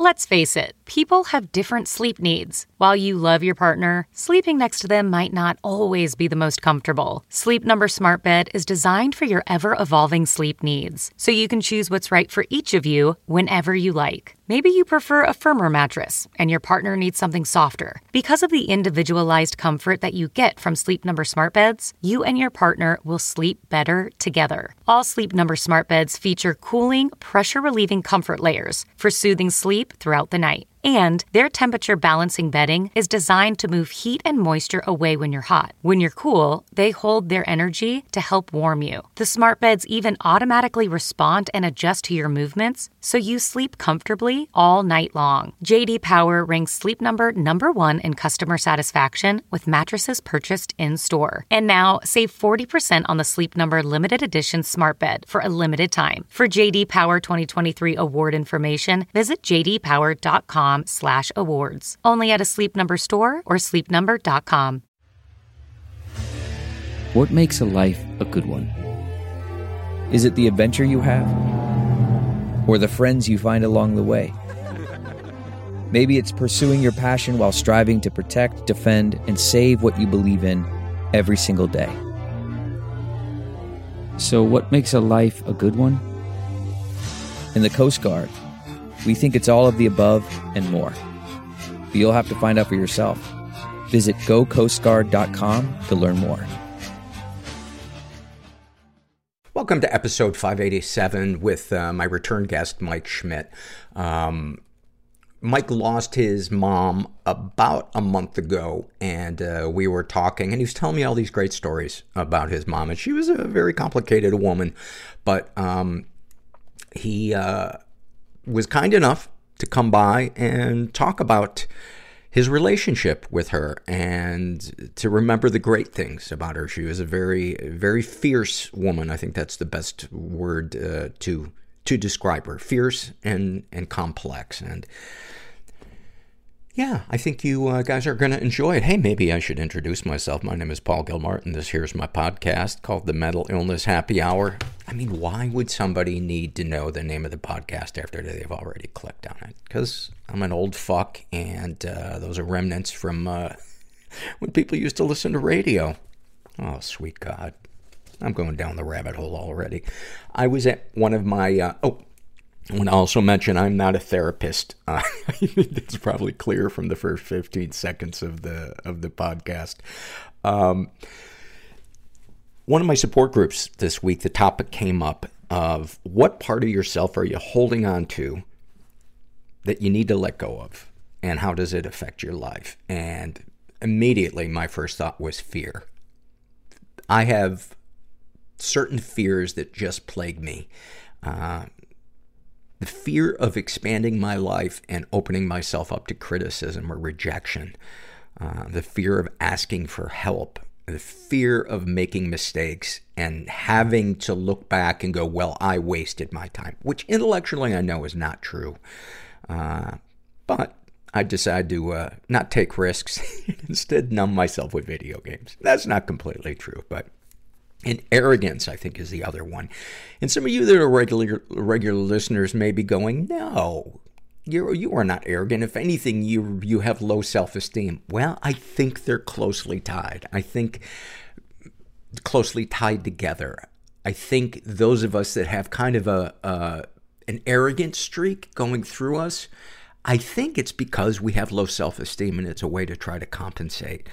Let's face it, people have different sleep needs. While you love your partner, sleeping next to them might not always be the most comfortable. Sleep Number Smart Bed is designed for your ever-evolving sleep needs, so you can choose what's right for each of you whenever you like. Maybe you prefer a firmer mattress, and your partner needs something softer. Because of the individualized comfort that you get from Sleep Number Smart Beds, you and your partner will sleep better together. All Sleep Number Smart Beds feature cooling, pressure-relieving comfort layers for soothing sleep throughout the night. And their temperature balancing bedding is designed to move heat and moisture away when you're hot. When you're cool, they hold their energy to help warm you. The smart beds even automatically respond and adjust to your movements, so you sleep comfortably all night long. J.D. Power ranks Sleep Number #1 in customer satisfaction with mattresses purchased in-store. And now, save 40% on the Sleep Number limited edition smart bed for a limited time. For J.D. Power 2023 award information, visit jdpower.com/awards. Only at a Sleep Number store or sleepnumber.com. What makes a life a good one? Is it the adventure you have? Or the friends you find along the way? Maybe it's pursuing your passion while striving to protect, defend, and save what you believe in every single day. So what makes a life a good one? In the Coast Guard, we think it's all of the above and more. But you'll have to find out for yourself. Visit gocoastguard.com to learn more. Welcome to episode 587 with my return guest, Mike Schmidt. Mike lost his mom about a month ago, and we were talking, and he was telling me all these great stories about his mom. And she was a very complicated woman, but he was kind enough to come by and talk about his relationship with her and to remember the great things about her. She was a very, very fierce woman. I think that's the best word to describe her. Fierce and complex. And yeah, I think you guys are going to enjoy it. Hey, maybe I should introduce myself. My name is Paul Gilmartin. This here's my podcast called The Mental Illness Happy Hour. I mean, why would somebody need to know the name of the podcast after they've already clicked on it? Because I'm an old fuck, and those are remnants from when people used to listen to radio. Oh, sweet God. I'm going down the rabbit hole already. I was at one of my... I want to also mention I'm not a therapist. It's probably clear from the first 15 seconds of the podcast. One of my support groups this week, the topic came up of what part of yourself are you holding on to that you need to let go of, and how does it affect your life? And immediately my first thought was fear. I have certain fears that just plague me. The fear of expanding my life and opening myself up to criticism or rejection. The fear of asking for help. The fear of making mistakes and having to look back and go, well, I wasted my time. Which intellectually I know is not true. But I decided to not take risks. Instead, numb myself with video games. That's not completely true, but... And arrogance, I think, is the other one. And some of you that are regular listeners may be going, no, you are not arrogant. If anything, you have low self-esteem. Well, I think they're closely tied. I think closely tied together. I think those of us that have kind of an arrogant streak going through us, I think it's because we have low self-esteem, and it's a way to try to compensate.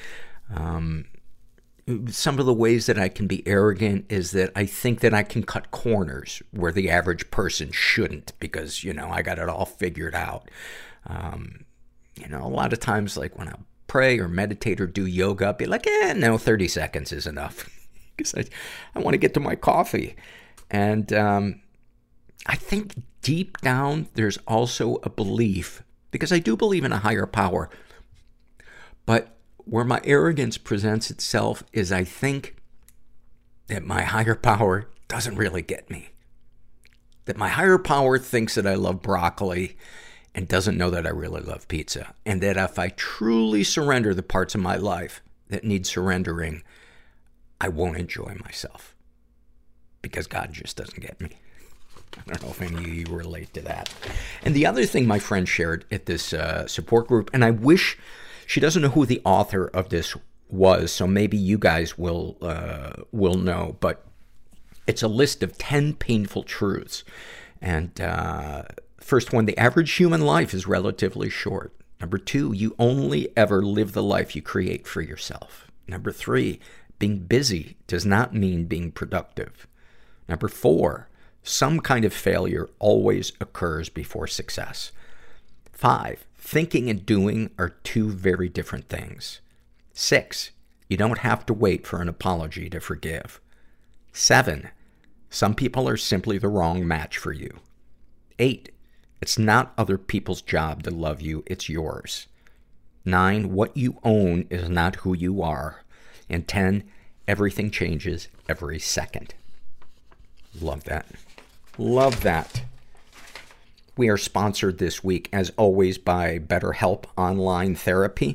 Some of the ways that I can be arrogant is that I think that I can cut corners where the average person shouldn't because, I got it all figured out. A lot of times, like when I pray or meditate or do yoga, I'll be like, no, 30 seconds is enough because I want to get to my coffee. And I think deep down, there's also a belief, because I do believe in a higher power, but where my arrogance presents itself is I think that my higher power doesn't really get me. That my higher power thinks that I love broccoli and doesn't know that I really love pizza. And that if I truly surrender the parts of my life that need surrendering, I won't enjoy myself. Because God just doesn't get me. I don't know if any of you relate to that. And the other thing my friend shared at this support group, and I wish, she doesn't know who the author of this was, so maybe you guys will know, but it's a list of 10 painful truths. And first one, the average human life is relatively short. Number 2, you only ever live the life you create for yourself. Number 3, being busy does not mean being productive. Number 4, some kind of failure always occurs before success. 5, thinking and doing are two very different things. 6, you don't have to wait for an apology to forgive. 7, some people are simply the wrong match for you. 8, it's not other people's job to love you, it's yours. 9, what you own is not who you are. And 10, everything changes every second. Love that. Love that. We are sponsored this week, as always, by BetterHelp Online Therapy.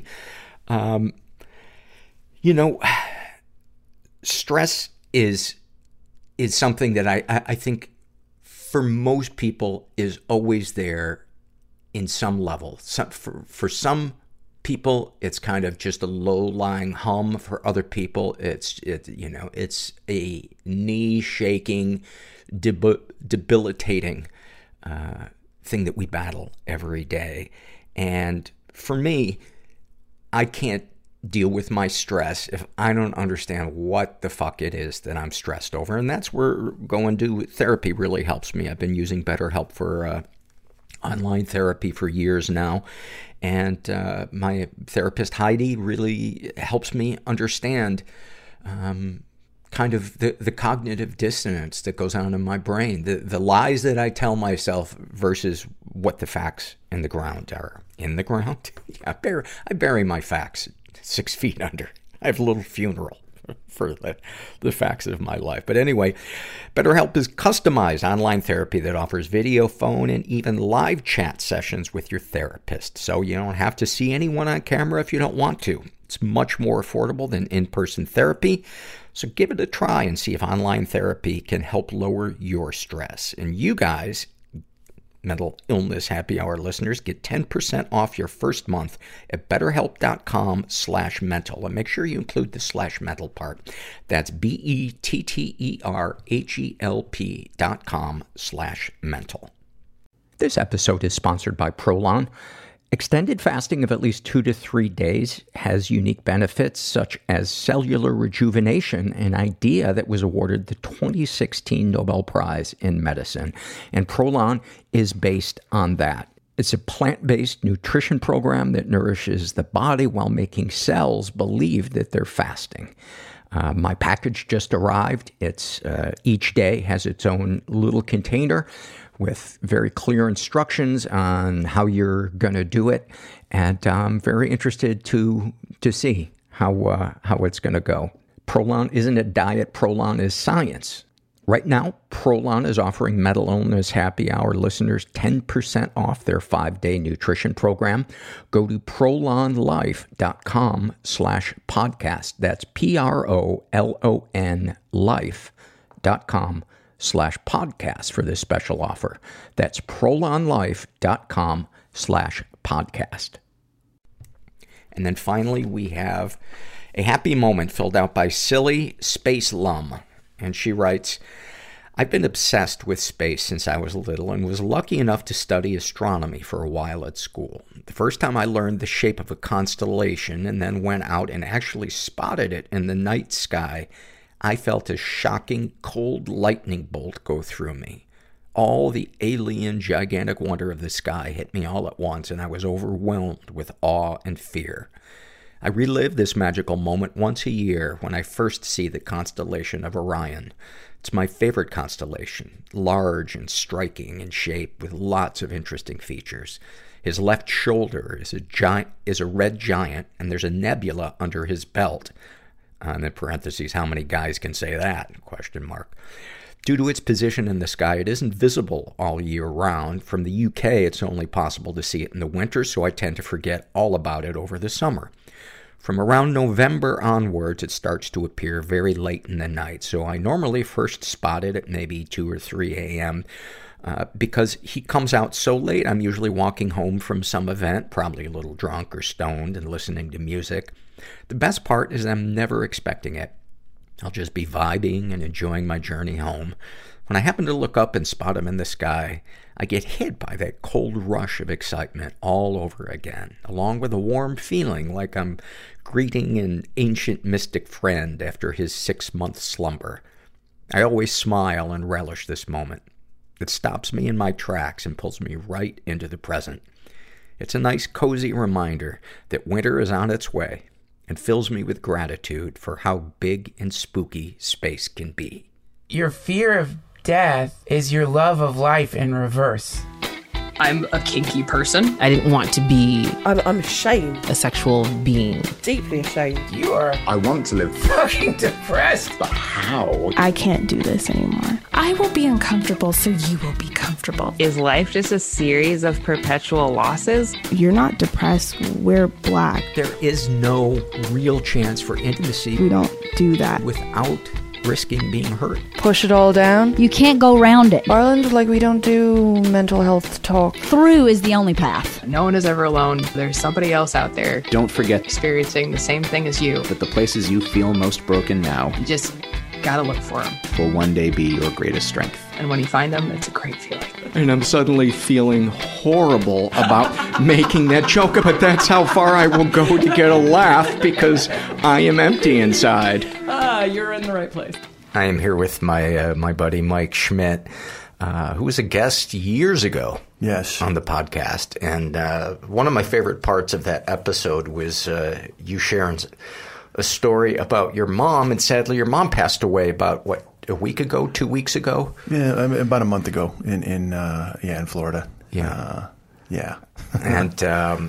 Stress is something that I think for most people is always there in some level. For some people, it's kind of just a low-lying hum. For other people, it's a knee-shaking, debilitating thing that we battle every day. And for me, I can't deal with my stress if I don't understand what the fuck it is that I'm stressed over. And that's where going to therapy really helps me. I've been using BetterHelp for online therapy for years now. And my therapist, Heidi, really helps me understand kind of the cognitive dissonance that goes on in my brain, the lies that I tell myself versus what the facts in the ground are. In the ground? Yeah, I bury my facts 6 feet under. I have a little funeral for the facts of my life. But anyway, BetterHelp is customized online therapy that offers video, phone, and even live chat sessions with your therapist. So you don't have to see anyone on camera if you don't want to. It's much more affordable than in-person therapy. So give it a try and see if online therapy can help lower your stress. And you guys, Mental Illness Happy Hour listeners, get 10% off your first month at BetterHelp.com/mental. And make sure you include the /mental part. That's BetterHelp.com/mental. This episode is sponsored by Prolon. Extended fasting of at least 2 to 3 days has unique benefits such as cellular rejuvenation, an idea that was awarded the 2016 Nobel Prize in Medicine. And Prolon is based on that. It's a plant-based nutrition program that nourishes the body while making cells believe that they're fasting. My package just arrived. It's each day has its own little container with very clear instructions on how you're going to do it. And I'm very interested to see how it's going to go. Prolon isn't a diet. Prolon is science. Right now, Prolon is offering Mental Illness Happy Hour listeners 10% off their 5-day nutrition program. Go to prolonlife.com/podcast. That's PROLON life.com/podcast for this special offer. That's prolonlife.com/podcast. And then finally, we have a happy moment filled out by Silly Space Lum. And she writes, I've been obsessed with space since I was little and was lucky enough to study astronomy for a while at school. The first time I learned the shape of a constellation and then went out and actually spotted it in the night sky, I felt a shocking, cold lightning bolt go through me. All the alien, gigantic wonder of the sky hit me all at once, and I was overwhelmed with awe and fear. I relive this magical moment once a year when I first see the constellation of Orion. It's my favorite constellation, large and striking in shape with lots of interesting features. His left shoulder is a red giant, and there's a nebula under his belt. In parentheses, how many guys can say that? ? Due to its position in the sky, it isn't visible all year round. From the UK, it's only possible to see it in the winter, so I tend to forget all about it over the summer. From around November onwards, it starts to appear very late in the night, so I normally first spot it at maybe 2 or 3 a.m., because he comes out so late. I'm usually walking home from some event, probably a little drunk or stoned and listening to music. The best part is I'm never expecting it. I'll just be vibing and enjoying my journey home. When I happen to look up and spot him in the sky, I get hit by that cold rush of excitement all over again, along with a warm feeling like I'm greeting an ancient mystic friend after his 6-month slumber. I always smile and relish this moment. It stops me in my tracks and pulls me right into the present. It's a nice, cozy reminder that winter is on its way and fills me with gratitude for how big and spooky space can be. Your fear of death is your love of life in reverse. I'm a kinky person. I didn't want to be I'm ashamed. a sexual being. Deeply ashamed. You are I want to live. fucking depressed. But how? I can't do this anymore. I will be uncomfortable, so you will be comfortable. Is life just a series of perpetual losses? You're not depressed. We're Black. There is no real chance for intimacy We don't do that. without risking being hurt. Push it all down. You can't go around it. Ireland, like, we don't do mental health talk. Through is the only path. No one is ever alone. There's somebody else out there Don't forget experiencing the same thing as you. that the places you feel most broken now You just gotta look for them. will one day be your greatest strength. And when you find them, it's a great feeling. And I'm suddenly feeling horrible about making that joke, but that's how far I will go to get a laugh because I am empty inside. You're in the right place. I am here with my my buddy Mike Schmidt, who was a guest years ago. Yes. On the podcast. And one of my favorite parts of that episode was you sharing a story about your mom. And sadly, your mom passed away about, a week ago, 2 weeks ago? Yeah, about a month ago in Florida. Yeah. Yeah. And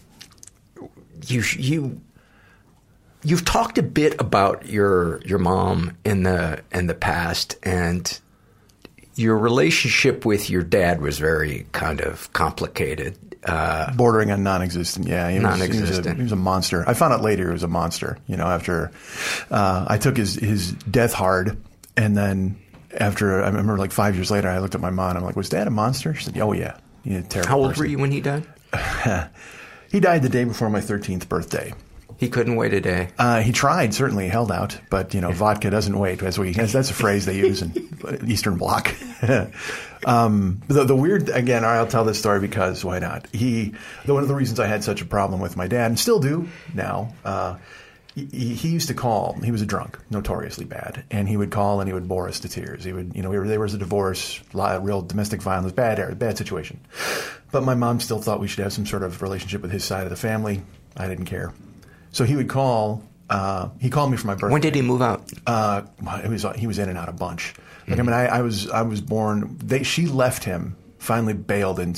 you've talked a bit about your mom in the past, and your relationship with your dad was very kind of complicated. Bordering on non-existent. Yeah, he was a monster. I found out later he was a monster. After I took his death hard, and then after I remember, like 5 years later, I looked at my mom. And I'm like, "Was Dad a monster?" She said, "Oh yeah, he's a terrible." How old person. were you when he died? He died the day before my 13th birthday. He couldn't wait a day. He tried, certainly held out, but vodka doesn't wait. That's a phrase they use in Eastern Bloc. The weird, again, I'll tell this story because why not? One of the reasons I had such a problem with my dad, and still do now, he used to call. He was a drunk, notoriously bad, and he would call and he would bore us to tears. He would, there was a divorce, real domestic violence, bad situation. But my mom still thought we should have some sort of relationship with his side of the family. I didn't care. So he would call. He called me for my birthday. When did he move out? He was in and out a bunch. Like, I was born. She left him. Finally bailed in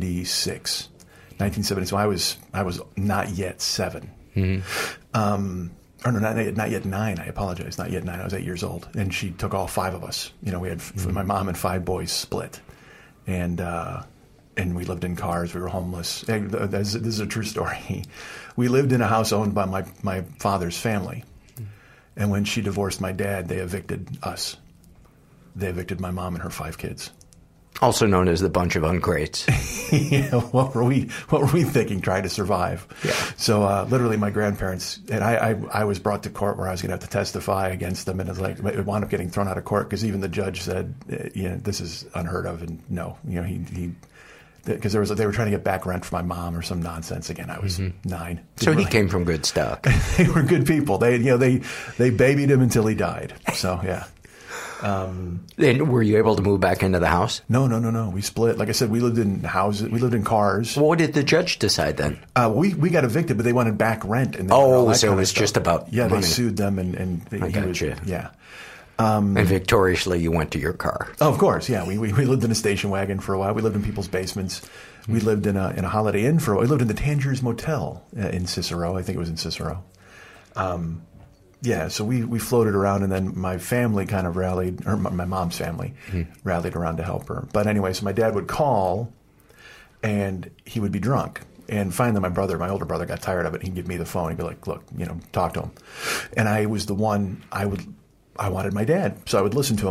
1970. So I was not yet 7. Mm-hmm. Or no, not yet 9. I apologize. Not yet 9. I was 8 years old, and she took all 5 of us. We had my mom and 5 boys split, and we lived in cars. We were homeless. This is a true story. We lived in a house owned by my father's family. And when she divorced my dad, they evicted us. They evicted my mom and her 5 kids. Also known as the bunch of ungrates. What were we thinking, trying to survive? Yeah. So literally my grandparents, and I was brought to court where I was going to have to testify against them, and it wound up getting thrown out of court because even the judge said, this is unheard of, and no, because they were trying to get back rent for my mom or some nonsense. Again, I was 9. So he came from good stock. They were good people. They babied him until he died. So yeah. Then were you able to move back into the house? No. We split. Like I said, we lived in houses. We lived in cars. Well, what did the judge decide then? We got evicted, but they wanted back rent. And so it was just about money. They sued them, and I got you. Yeah. And victoriously, you went to your car. Oh, of course, yeah. We lived in a station wagon for a while. We lived in people's basements. We lived in a Holiday Inn for a while. We lived in the Tangiers Motel in Cicero. I think it was in Cicero. Yeah, so we floated around, and then my family kind of rallied, or my mom's family rallied around to help her. But anyway, so my dad would call, and he would be drunk. And finally, my older brother, got tired of it. He'd give me the phone. He'd be like, "Look, talk to him." And I was the one I wanted my dad, so I would listen to him.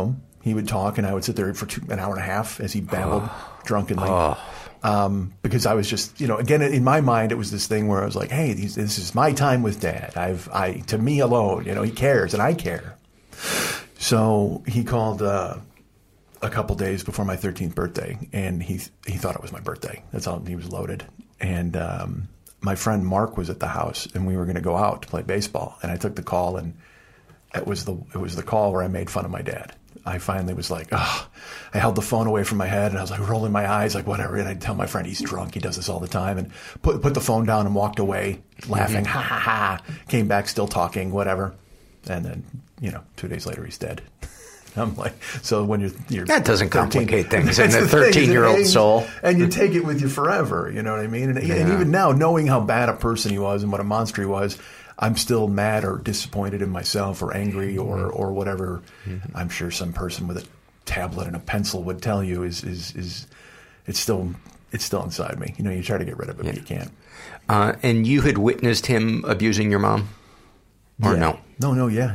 He would talk, and I would sit there for an hour and a half as he babbled drunkenly. Because I was just, again, in my mind, it was this thing where I was like, hey, this is my time with Dad. To me alone, he cares, and I care. So he called a couple days before my 13th birthday, and he thought it was my birthday. That's all. He was loaded. And my friend Mark was at the house, and we were going to go out to play baseball. And I took the call, and it was the call where I made fun of my dad. I finally was like, I held the phone away from my head, and I was like rolling my eyes, like whatever. And I'd tell my friend, he's drunk, he does this all the time, and put the phone down and walked away, laughing, ha ha ha. Came back still talking, whatever. And then 2 days later, he's dead. I'm like, so when you're that doesn't 13, complicate things in a 13-year-old soul, and you take it with you forever. You know what I mean? And even now, knowing how bad a person he was and what a monster he was, I'm still mad or disappointed in myself or angry or whatever. I'm sure some person with a tablet and a pencil would tell you is it's still inside me. You try to get rid of it, but you can't. And you had witnessed him abusing your mom, or no? No, yeah.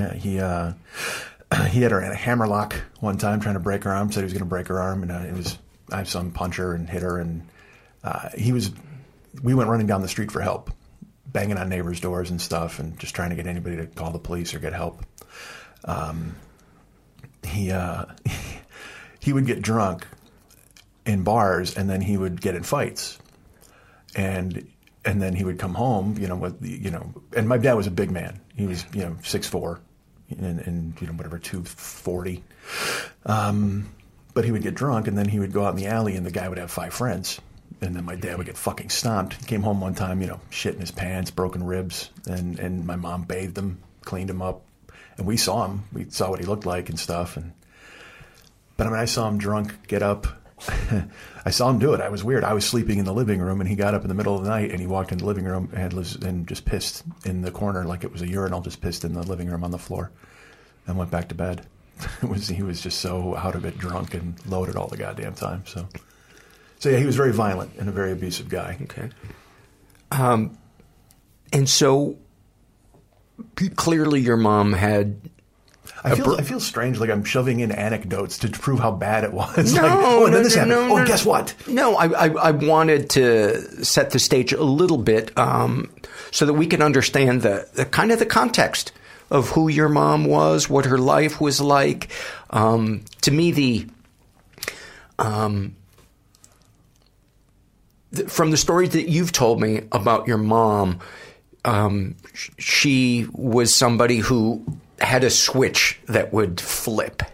He had her in a hammerlock one time trying to break her arm. Said he was going to break her arm, and I saw him punch her and hit her, and we went running down the street for help, banging on neighbors' doors and stuff, and just trying to get anybody to call the police or get help. He would get drunk in bars, and then he would get in fights, and then he would come home, and my dad was a big man. He was 6'4". And whatever, 240. But he would get drunk, and then he would go out in the alley, and the guy would have 5 friends. And then my dad would get fucking stomped. He came home one time, shit in his pants, broken ribs, and my mom bathed him, cleaned him up. And we saw him. We saw what he looked like and stuff. But I saw him drunk, get up. I saw him do it. I was weird. I was sleeping in the living room, and he got up in the middle of the night, and he walked in the living room and just pissed in the corner like it was a urinal, just pissed in the living room on the floor, and went back to bed. He was just so out of it, drunk and loaded all the goddamn time. So yeah, he was very violent and a very abusive guy. Okay. And so clearly your mom had... I feel strange, like I'm shoving in anecdotes to prove how bad it was. Then this happened. Guess what? No, I wanted to set the stage a little bit so that we can understand the kind of the context of who your mom was, what her life was like. To me, from the stories that you've told me about your mom, she was somebody who had a switch that would flip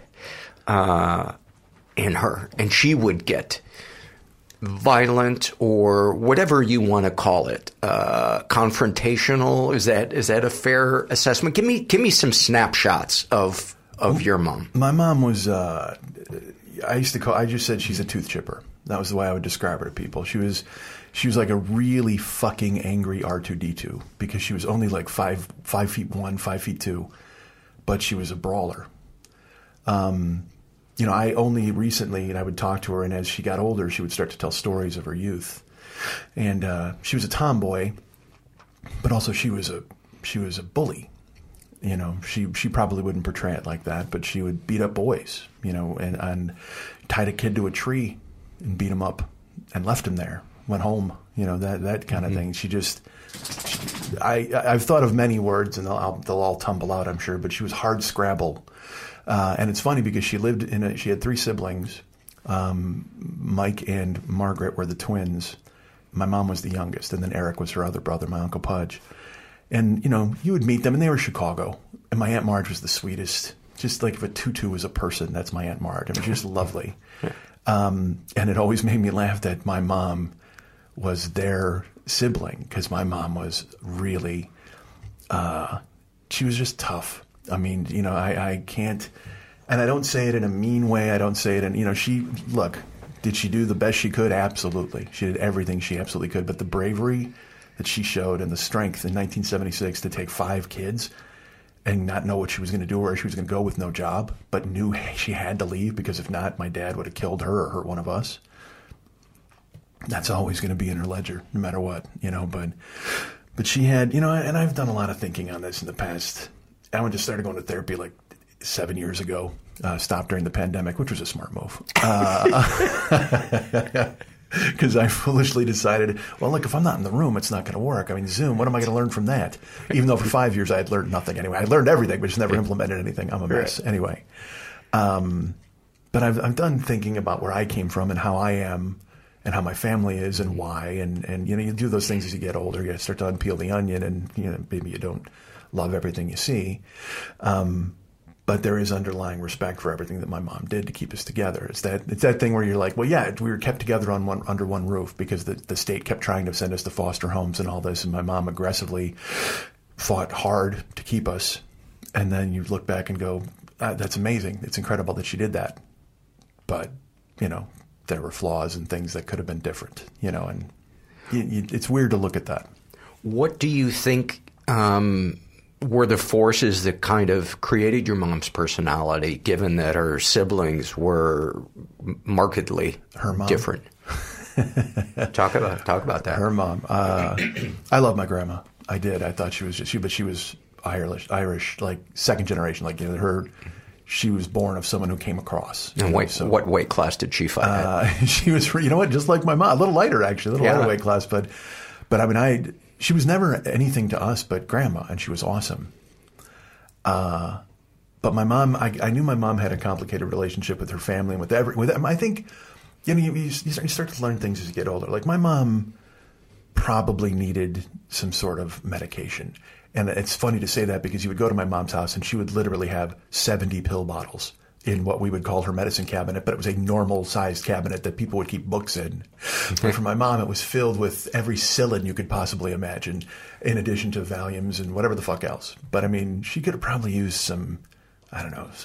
in her, and she would get violent or whatever you want to call it, confrontational. Is that a fair assessment? Give me some snapshots of your mom. My mom was I just said she's a tooth chipper. That was the way I would describe her to people. She was like a really fucking angry R2-D2 because she was only like 5'1", 5'2". But she was a brawler. I only recently, and I would talk to her, and as she got older, she would start to tell stories of her youth. And she was a tomboy, but also she was a bully. She probably wouldn't portray it like that, but she would beat up boys, and tied a kid to a tree and beat him up and left him there, went home, that kind of thing. I've thought of many words, and they'll all tumble out, I'm sure, but she was hard scrabble. And it's funny because she had 3 siblings. Mike and Margaret were the twins. My mom was the youngest, and then Eric was her other brother, my Uncle Pudge. And, you would meet them, and they were Chicago. And my Aunt Marge was the sweetest. Just like if a tutu was a person, that's my Aunt Marge. It was just lovely. And it always made me laugh that my mom was their sibling, because my mom was really, she was just tough. I can't, and I don't say it in a mean way. I don't say it in, did she do the best she could? Absolutely. She did everything she absolutely could. But the bravery that she showed and the strength in 1976 to take 5 kids and not know what she was going to do or where she was going to go with no job, but knew she had to leave because if not, my dad would have killed her or hurt one of us. That's always going to be in her ledger, no matter what, but she had, and I've done a lot of thinking on this in the past. I just started going to therapy like 7 years ago, stopped during the pandemic, which was a smart move. Because I foolishly decided, well, look, if I'm not in the room, it's not going to work. I mean, Zoom, what am I going to learn from that? Even though for 5 years I had learned nothing anyway. I learned everything, but just never implemented anything. I'm a mess anyway. But I'm done thinking about where I came from and how I am and how my family is and why. And you know, you do those things as you get older. You start to unpeel the onion and, you know, maybe you don't love everything you see. But there is underlying respect for everything that my mom did to keep us together. It's that thing where you're like, well, yeah, we were kept together under one roof because the state kept trying to send us to foster homes and all this, and my mom aggressively fought hard to keep us. And then you look back and go, that's amazing. It's incredible that she did that. But, you know, there were flaws and things that could have been different, you know, and it's weird to look at that. What do you think were the forces that kind of created your mom's personality, given that her siblings were markedly different? Talk about that. Her mom. I love my grandma. I did. I thought she was but she was Irish, like second generation. Like, you know, she was born of someone who came across. And what weight class did she fight at? She was, you know what, just like my mom, a little lighter actually, lighter weight class. But I mean, she was never anything to us but grandma, and she was awesome. But my mom, I knew my mom had a complicated relationship with her family and with I think, you know, you start to learn things as you get older. Like, my mom probably needed some sort of medication. And it's funny to say that because you would go to my mom's house and she would literally have 70 pill bottles in what we would call her medicine cabinet, but it was a normal-sized cabinet that people would keep books in. But for my mom, it was filled with every psyllid you could possibly imagine, in addition to Valiums and whatever the fuck else. But, I mean, she could have probably used some, I don't know,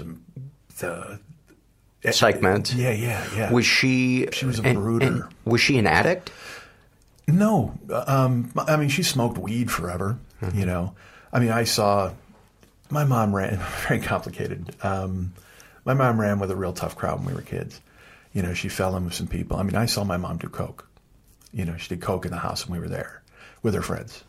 psych meds. Yeah. Was she... She was a brooder. And was she an addict? No. I mean, she smoked weed forever, you know. I mean, I saw... My mom ran... Very complicated. My mom ran with a real tough crowd when we were kids. You know, she fell in with some people. I mean, I saw my mom do coke. You know, she did coke in the house when we were there with her friends.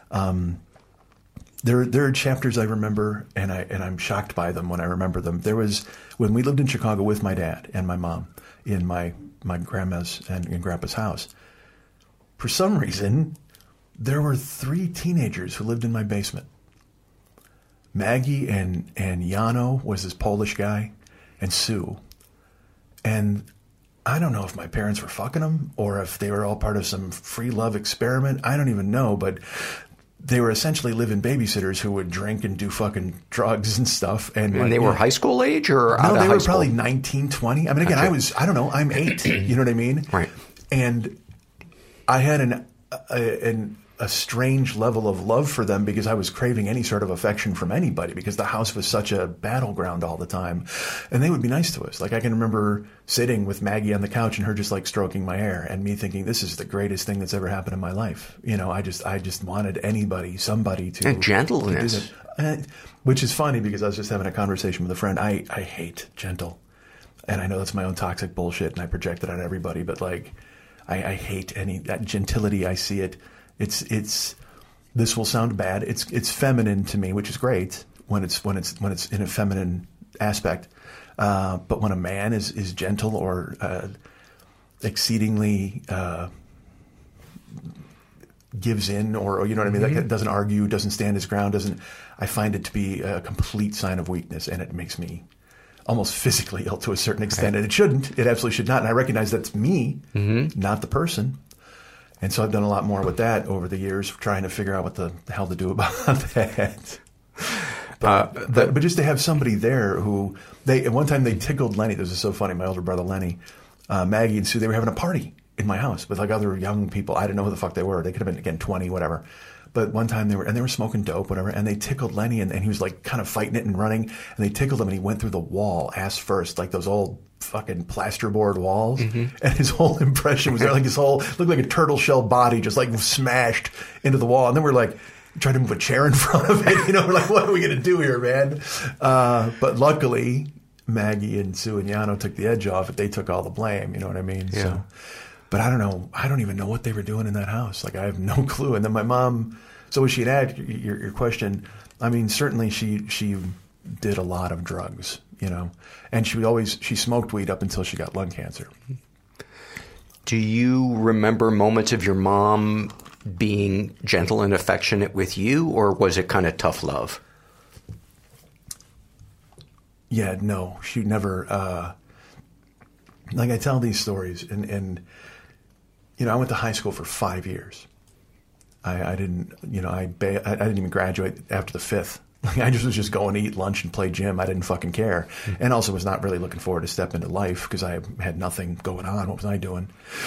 There are chapters I remember, and I'm shocked by them when I remember them. There was, when we lived in Chicago with my dad and my mom in my grandma's and grandpa's house, for some reason, there were 3 teenagers who lived in my basement. Maggie and Jano was this Polish guy, and Sue. And I don't know if my parents were fucking them or if they were all part of some free love experiment. I don't even know, but they were essentially live-in babysitters who would drink and do fucking drugs and stuff. And they were high school age or out of high school? No, they were probably 19, 20. I mean, again, I don't know, I'm 8. You know what I mean? Right. And I had a strange level of love for them because I was craving any sort of affection from anybody because the house was such a battleground all the time. And they would be nice to us. Like, I can remember sitting with Maggie on the couch and her just like stroking my hair and me thinking, this is the greatest thing that's ever happened in my life. You know, I just wanted somebody to... And gentleness. To do that. Which is funny because I was just having a conversation with a friend. I hate gentle. And I know that's my own toxic bullshit and I project it on everybody, but like, I hate that gentility. I see it. It's this will sound bad. It's feminine to me, which is great when it's in a feminine aspect. But when a man is gentle or exceedingly gives in, or you know what I mean, like, doesn't argue, doesn't stand his ground, I find it to be a complete sign of weakness, and it makes me almost physically ill to a certain extent. And it shouldn't. It absolutely should not. And I recognize that's me, not the person. And so I've done a lot more with that over the years, trying to figure out what the hell to do about that. But just to have somebody there who at one time they tickled Lenny. This is so funny. My older brother Lenny, Maggie and Sue, they were having a party in my house with like other young people. I didn't know who the fuck they were. They could have been, again, 20, whatever. But one time they were smoking dope, whatever, and they tickled Lenny, and he was like kind of fighting it and running, and they tickled him, and he went through the wall ass first, like those old fucking plasterboard walls, and his whole impression was there, like his whole, looked like a turtle shell body just like smashed into the wall, and then we're like, trying to move a chair in front of it, you know, we're like, what are we going to do here, man? But luckily, Maggie and Sue and Jano took the edge off it. They took all the blame, you know what I mean? Yeah. So, but I don't know. I don't even know what they were doing in that house. Like, I have no clue. And then my mom, so was she an addict? Your question, I mean, certainly she did a lot of drugs, you know. And she smoked weed up until she got lung cancer. Do you remember moments of your mom being gentle and affectionate with you, or was it kind of tough love? Yeah, no, she never, like I tell these stories and you know, I went to high school for 5 years. I didn't, you know, I didn't even graduate after the 5th. Like, I was just going to eat lunch and play gym. I didn't fucking care. And also was not really looking forward to step into life because I had nothing going on. What was I doing?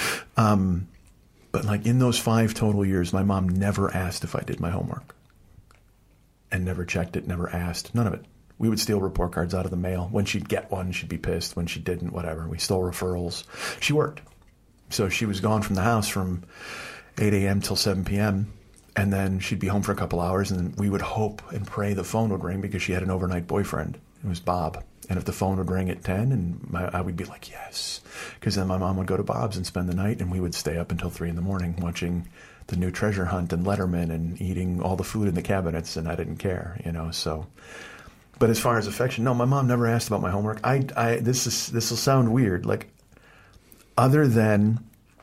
But like in those 5 total years, my mom never asked if I did my homework. And never checked it, never asked. None of it. We would steal report cards out of the mail. When she'd get one, she'd be pissed. When she didn't, whatever. We stole referrals. She worked. So she was gone from the house from 8 a.m. till 7 p.m., and then she'd be home for a couple hours, and then we would hope and pray the phone would ring because she had an overnight boyfriend. It was Bob. And if the phone would ring at 10, and I would be like, yes. Because then my mom would go to Bob's and spend the night, and we would stay up until 3 in the morning watching the new Treasure Hunt and Letterman and eating all the food in the cabinets, and I didn't care, you know, so. But as far as affection, no, my mom never asked about my homework. This will sound weird, like, other than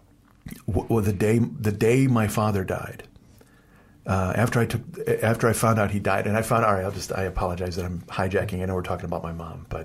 the day my father died. After I found out he died, and I apologize that I'm hijacking. I know we're talking about my mom, but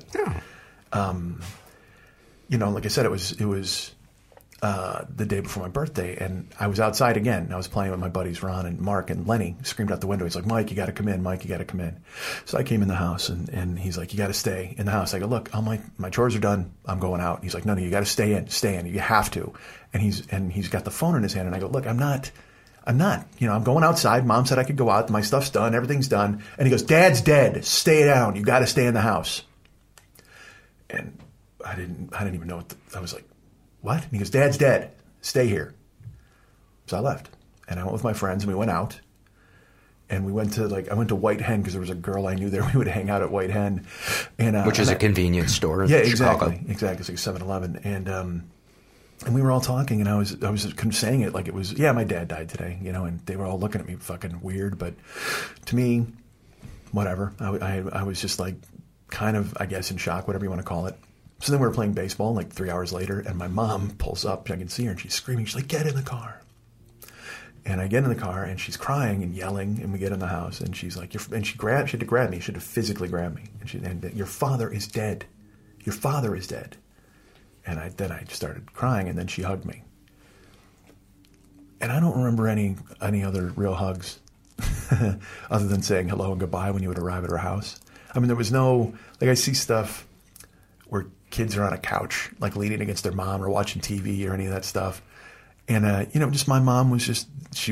you know, like I said, it was the day before my birthday, and I was outside again. And I was playing with my buddies Ron and Mark, and Lenny screamed out the window. He's like, "Mike, you got to come in. Mike, you got to come in." So I came in the house, and he's like, "You got to stay in the house." I go, "Look, all my chores are done. I'm going out." He's like, "No, you got to stay in. You have to." And he's got the phone in his hand, and I go, "Look, I'm not, you know, I'm going outside. Mom said I could go out. My stuff's done. Everything's done." And he goes, "Dad's dead. Stay down. You got to stay in the house." And I didn't even know I was like, "What?" And he goes, "Dad's dead. Stay here." So I left, and I went with my friends, and we went out, and I went to White Hen because there was a girl I knew there. We would hang out at White Hen, and which is a convenience store in Chicago. Exactly. It's like a 7-Eleven, and we were all talking, and I was saying it like it was, yeah, my dad died today, you know, and they were all looking at me fucking weird, but to me, whatever. I was just like kind of, I guess, in shock, whatever you want to call it. So then we were playing baseball, like 3 hours later, and my mom pulls up. I can see her, and she's screaming. She's like, "Get in the car." And I get in the car, and she's crying and yelling, and we get in the house, and she's like, she had to grab me. She had to physically grab me. And "Your father is dead. Your father is dead." And then I started crying, and then she hugged me. And I don't remember any other real hugs other than saying hello and goodbye when you would arrive at her house. I mean, there was no, like, I see stuff where kids are on a couch, like leaning against their mom or watching TV or any of that stuff. And, you know, just my mom was just,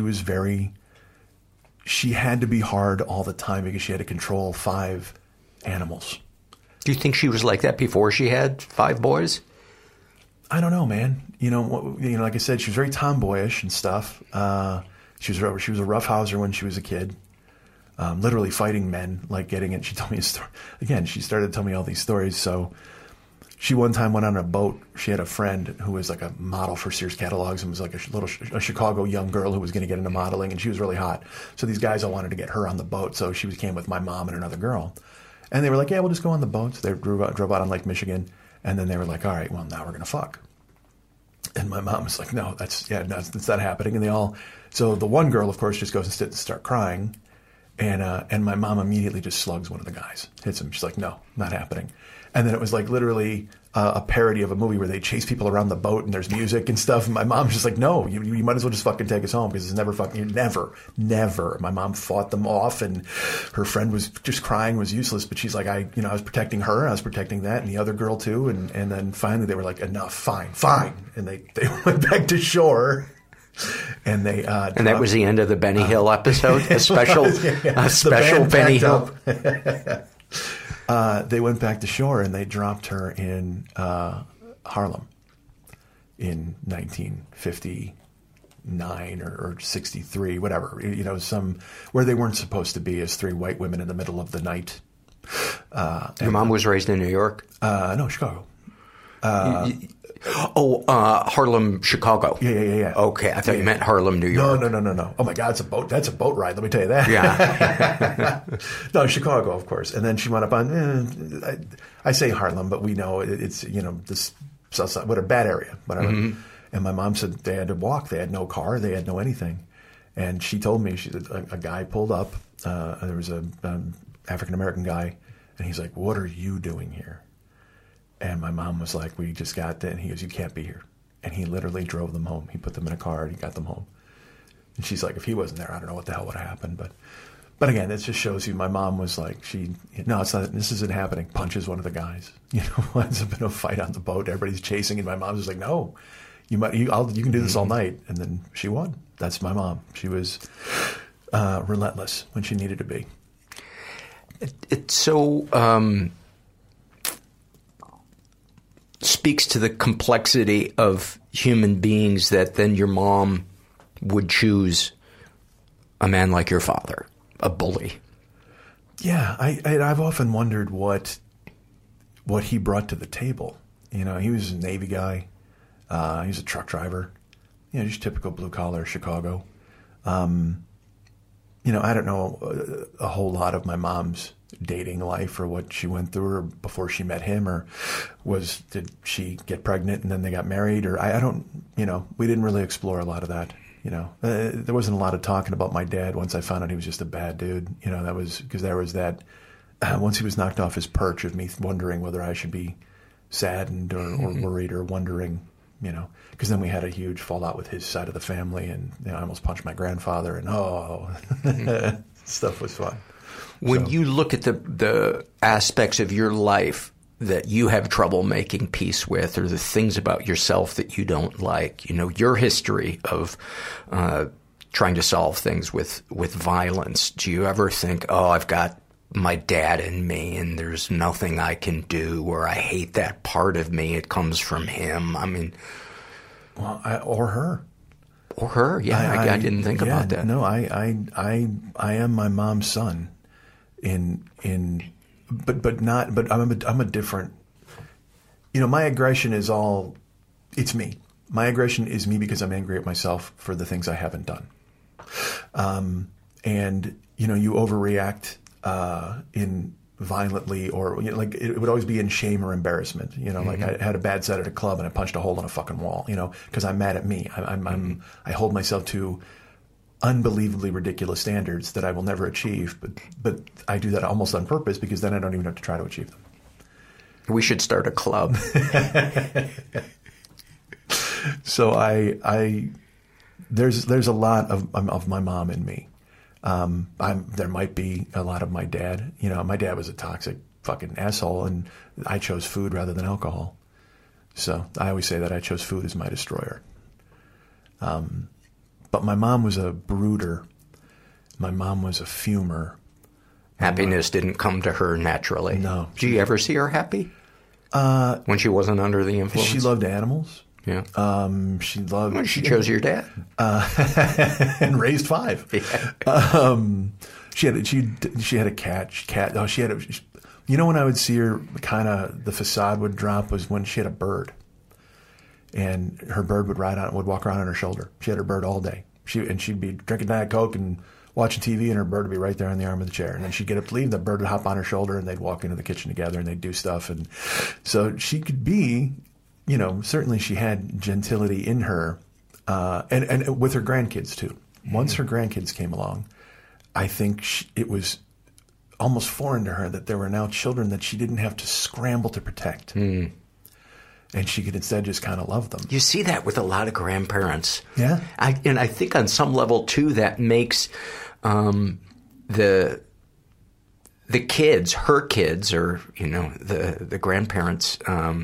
she had to be hard all the time because she had to control 5 animals. Do you think she was like that before she had 5 boys? I don't know, man. You know, like I said, she was very tomboyish and stuff. She was a roughhouser when she was a kid. Literally fighting men, like getting it. She told me a story. Again, she started to tell me all these stories. So she one time went on a boat. She had a friend who was like a model for Sears catalogs and was like a Chicago young girl who was going to get into modeling, and she was really hot. So these guys all wanted to get her on the boat. So she came with my mom and another girl. And they were like, "Yeah, we'll just go on the boat." So they drove out on Lake Michigan. And then they were like, "All right, well, now we're going to fuck." And my mom was like, "No, that's not happening." And so the one girl, of course, just goes and start crying. And my mom immediately just slugs one of the guys, hits him. She's like, "No, not happening." And then it was like literally a parody of a movie where they chase people around the boat and there's music and stuff. And my mom's just like, "No, you might as well just fucking take us home because it's never. My mom fought them off, and her friend was just crying, was useless. But she's like, I was protecting her, I was protecting that, and the other girl too. And then finally they were like, "Enough, fine." And they went back to shore. And they and that was the end of the Benny Hill episode, a special Benny Hill. They went back to shore and they dropped her in Harlem in 1959 or 63, whatever. You know, where they weren't supposed to be as 3 white women in the middle of the night. Your mom was raised in New York? No, Chicago. Harlem, Chicago. Yeah. Okay, I thought you meant Harlem, New York. No. Oh my God, that's a boat ride. Let me tell you that. Yeah. No, Chicago, of course. And then she went up on. I say Harlem, but we know it's this south side, what a bad area, whatever. Mm-hmm. And my mom said they had to walk. They had no car. They had no anything. And she told me, she said a guy pulled up. There was a African American guy, and he's like, "What are you doing here?" And my mom was like, "We just got there." And he goes, "You can't be here." And he literally drove them home. He put them in a car and he got them home. And she's like, "If he wasn't there, I don't know what the hell would have happened." But again, it just shows you. My mom was like, "No, it's not. This isn't happening." Punches one of the guys. Ends up in a fight on the boat. Everybody's chasing, and my mom was like, "No, you can do this all night." And then she won. That's my mom. She was relentless when she needed to be. It so speaks to the complexity of human beings that then your mom would choose a man like your father, a bully. Yeah, I've often wondered what he brought to the table. He was a Navy guy. He was a truck driver. Just typical blue-collar Chicago. I don't know a whole lot of my mom's dating life or what she went through or before she met him, or did she get pregnant and then they got married, or I don't, we didn't really explore a lot of that. There wasn't a lot of talking about my dad once I found out he was just a bad dude. That was because there was that, once he was knocked off his perch of me wondering whether I should be saddened or worried or wondering, because then we had a huge fallout with his side of the family, and I almost punched my grandfather, and stuff was fun. When you look at the aspects of your life that you have trouble making peace with, or the things about yourself that you don't like, your history of trying to solve things with violence, do you ever think, I've got my dad in me and there's nothing I can do, or I hate that part of me, it comes from him? I mean... Well, or her. Or her, yeah. I didn't think about that. No, I am my mom's son. But I'm a different. My aggression is all. It's me. My aggression is me because I'm angry at myself for the things I haven't done. And you overreact in violently, or it would always be in shame or embarrassment. Like I had a bad set at a club and I punched a hole in a fucking wall. Because I'm mad at me. I hold myself to unbelievably ridiculous standards that I will never achieve, but I do that almost on purpose because then I don't even have to try to achieve them. We should start a club. So there's a lot of my mom in me. There might be a lot of my dad. My dad was a toxic fucking asshole, and I chose food rather than alcohol. So I always say that I chose food as my destroyer. But my mom was a brooder. My mom was a fumer. Happiness didn't come to her naturally. No. Did you ever see her happy? When she wasn't under the influence? She loved animals. Yeah. She loved... Well, she chose your dad. And raised 5. Yeah. She had a cat. Oh, she had a... when I would see her, kind of the facade would drop was when she had a bird. And her bird would walk around on her shoulder. She had her bird all day. She'd be drinking Diet Coke and watching TV, and her bird would be right there on the arm of the chair. And then she'd get up to leave, the bird would hop on her shoulder, and they'd walk into the kitchen together, and they'd do stuff. And so she could be, certainly she had gentility in her, and with her grandkids too. Once her grandkids came along, I think it was almost foreign to her that there were now children that she didn't have to scramble to protect. Mm. And she could instead just kind of love them. You see that with a lot of grandparents. Yeah. I think on some level, too, that makes the kids, her kids, or, the grandparents'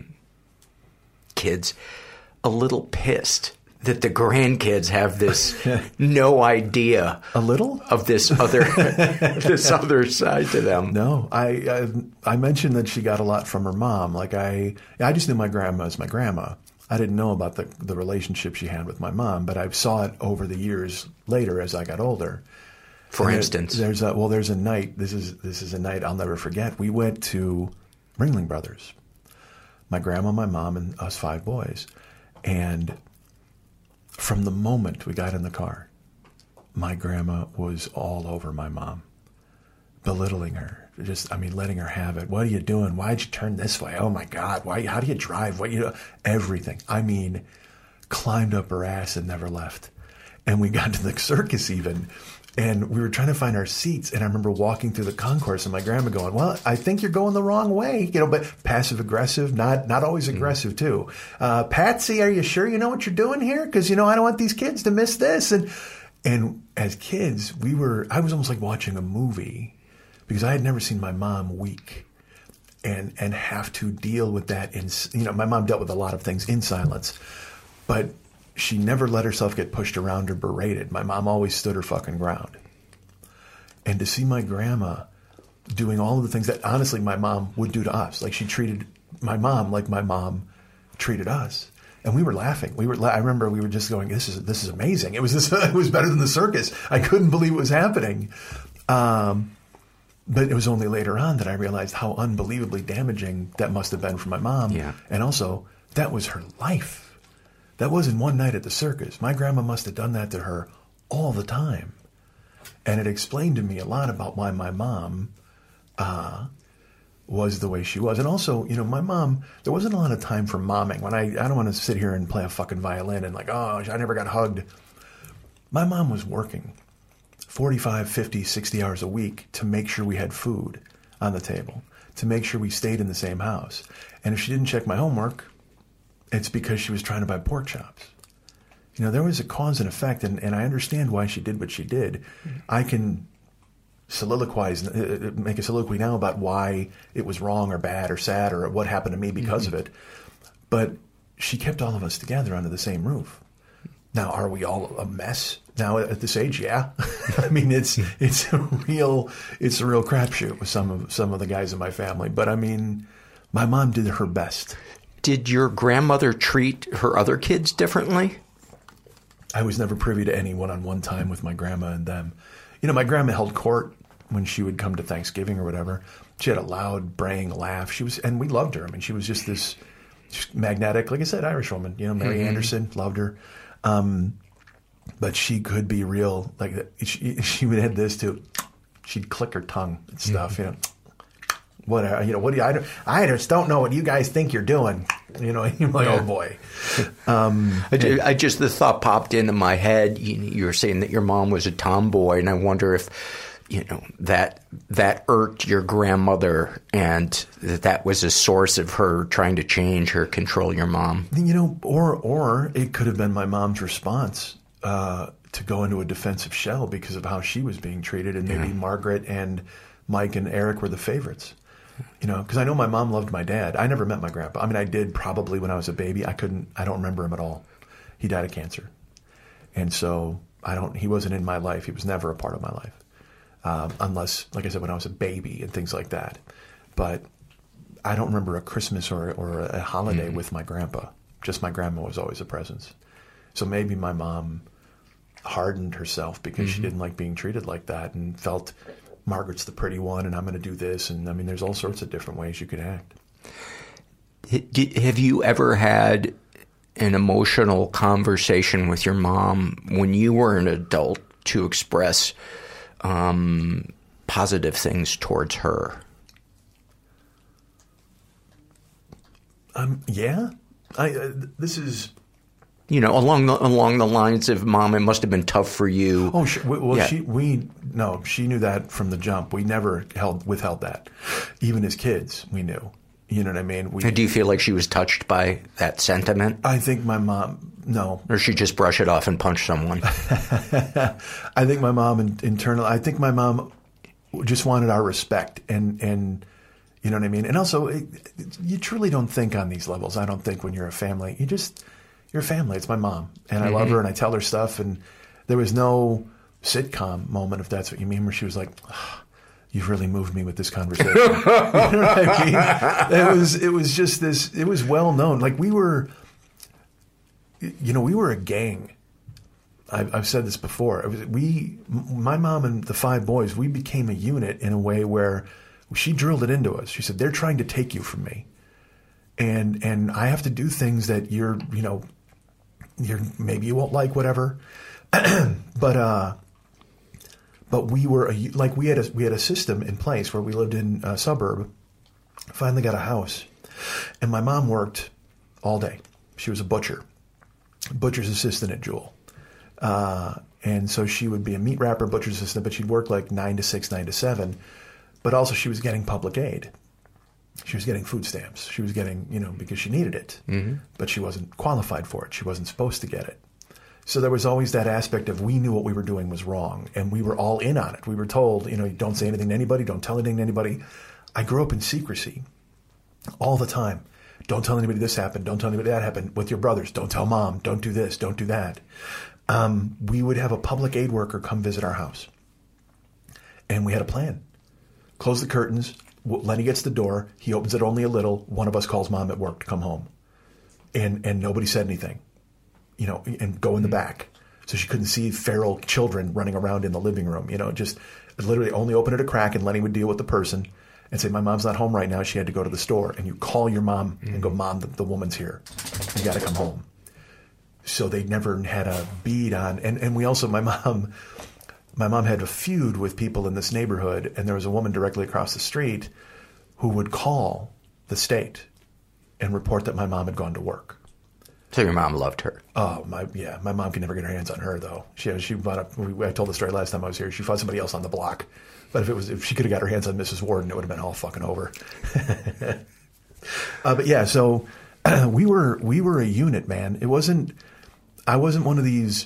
kids, a little pissed that the grandkids have this no idea a little of this other side to them. No, I mentioned that she got a lot from her mom. Like I just knew my grandma as my grandma. I didn't know about the relationship she had with my mom, but I saw it over the years later as I got older. For instance, there's a night. This is a night I'll never forget. We went to Ringling Brothers. my grandma, my mom, and us 5 boys. And from the moment we got in the car, my grandma was all over my mom, belittling her, letting her have it. What are you doing? Why'd you turn this way? Oh my God! Why? How do you drive? Everything. Climbed up her ass and never left. And we got to the circus even, and we were trying to find our seats. And I remember walking through the concourse, and my grandma going, "Well, I think you're going the wrong way," but passive aggressive, not always aggressive too. Patsy, are you sure you know what you're doing here? Because I don't want these kids to miss this. And as kids, I was almost like watching a movie, because I had never seen my mom weak and have to deal with that. My mom dealt with a lot of things in silence, but she never let herself get pushed around or berated. My mom always stood her fucking ground. And to see my grandma doing all of the things that honestly my mom would do to us, like she treated my mom like my mom treated us. And we were laughing. I remember we were just going, this is amazing. It was better than the circus. I couldn't believe it was happening. But it was only later on that I realized how unbelievably damaging that must have been for my mom. Yeah. And also, that was her life. That wasn't one night at the circus. My grandma must have done that to her all the time. And it explained to me a lot about why my mom was the way she was. And also, my mom, there wasn't a lot of time for momming. When I don't want to sit here and play a fucking violin and I never got hugged. My mom was working 45, 50, 60 hours a week to make sure we had food on the table, to make sure we stayed in the same house. And if she didn't check my homework, it's because she was trying to buy pork chops. There was a cause and effect, and I understand why she did what she did. I can make a soliloquy now about why it was wrong or bad or sad or what happened to me because of it. But she kept all of us together under the same roof. Now, are we all a mess now at this age? Yeah. It's a real crapshoot with some of the guys in my family. But my mom did her best. Did your grandmother treat her other kids differently? I was never privy to any one-on-one time with my grandma and them. My grandma held court when she would come to Thanksgiving or whatever. She had a loud, braying laugh. And we loved her. She was just this magnetic, like I said, Irish woman. Mary Anderson, loved her. But she could be real. Like she would have this too. She'd click her tongue and stuff. Whatever. What do you? I just don't know what you guys think you're doing. You're like, oh boy. The thought popped into my head. You were saying that your mom was a tomboy, and I wonder if that irked your grandmother, and that was a source of her trying to change or control your mom. Or it could have been my mom's response to go into a defensive shell because of how she was being treated, and maybe Margaret and Mike and Eric were the favorites. Because I know my mom loved my dad. I never met my grandpa. I did probably when I was a baby. I don't remember him at all. He died of cancer. And so he wasn't in my life. He was never a part of my life. Unless, like I said, when I was a baby and things like that. But I don't remember a Christmas or a holiday with my grandpa. Just my grandma was always a presence. So maybe my mom hardened herself because she didn't like being treated like that and felt Margaret's the pretty one and I'm going to do this. And there's all sorts of different ways you could act. Have you ever had an emotional conversation with your mom when you were an adult to express positive things towards her? Yeah. This is... along the lines of, Mom, it must have been tough for you. Oh, well, yeah. She knew that from the jump. We never withheld that. Even as kids, we knew. You know what I mean? Do you feel like she was touched by that sentiment? I think my mom, no. Or she just brush it off and punch someone? I think my mom I think my mom just wanted our respect and you know what I mean? And also, you truly don't think on these levels. I don't think when you're a family. You're a family. It's my mom. And I love her and I tell her stuff. And there was no sitcom moment, if that's what you mean, where she was like, oh, you've really moved me with this conversation. You know what I mean? It was just this, it was well known. Like we were a gang. I've said this before. My mom and the 5 boys, we became a unit in a way where she drilled it into us. She said, they're trying to take you from me. and I have to do things that maybe you won't like, whatever. But we had a system in place where we lived in a suburb. Finally got a house, and my mom worked all day. She was a butcher's assistant at Jewel. And so she would be a meat wrapper, butcher's assistant, but she'd work like 9 to 6, 9 to 7. But also she was getting public aid. She was getting food stamps. She was getting, because she needed it. Mm-hmm. But she wasn't qualified for it. She wasn't supposed to get it. So there was always that aspect of we knew what we were doing was wrong. And we were all in on it. We were told, don't say anything to anybody. Don't tell anything to anybody. I grew up in secrecy all the time. Don't tell anybody this happened. Don't tell anybody that happened with your brothers. Don't tell mom. Don't do this. Don't do that. We would have a public aid worker come visit our house. And we had a plan. Close the curtains. Lenny gets the door. He opens it only a little. One of us calls mom at work to come home. And nobody said anything, and go in the back. So she couldn't see feral children running around in the living room. Just literally only open it a crack, and Lenny would deal with the person and say, my mom's not home right now. She had to go to the store. And you call your mom and go, Mom, the woman's here. You got to come home. So they never had a bead on. And we also, my mom had a feud with people in this neighborhood. And there was a woman directly across the street who would call the state and report that my mom had gone to work. So your mom loved her. Oh, my mom could never get her hands on her, though. She bought up. I told the story last time I was here. She fought somebody else on the block. But if she could have got her hands on Mrs. Warden, it would have been all fucking over. But yeah, so we were a unit, man. I wasn't one of these.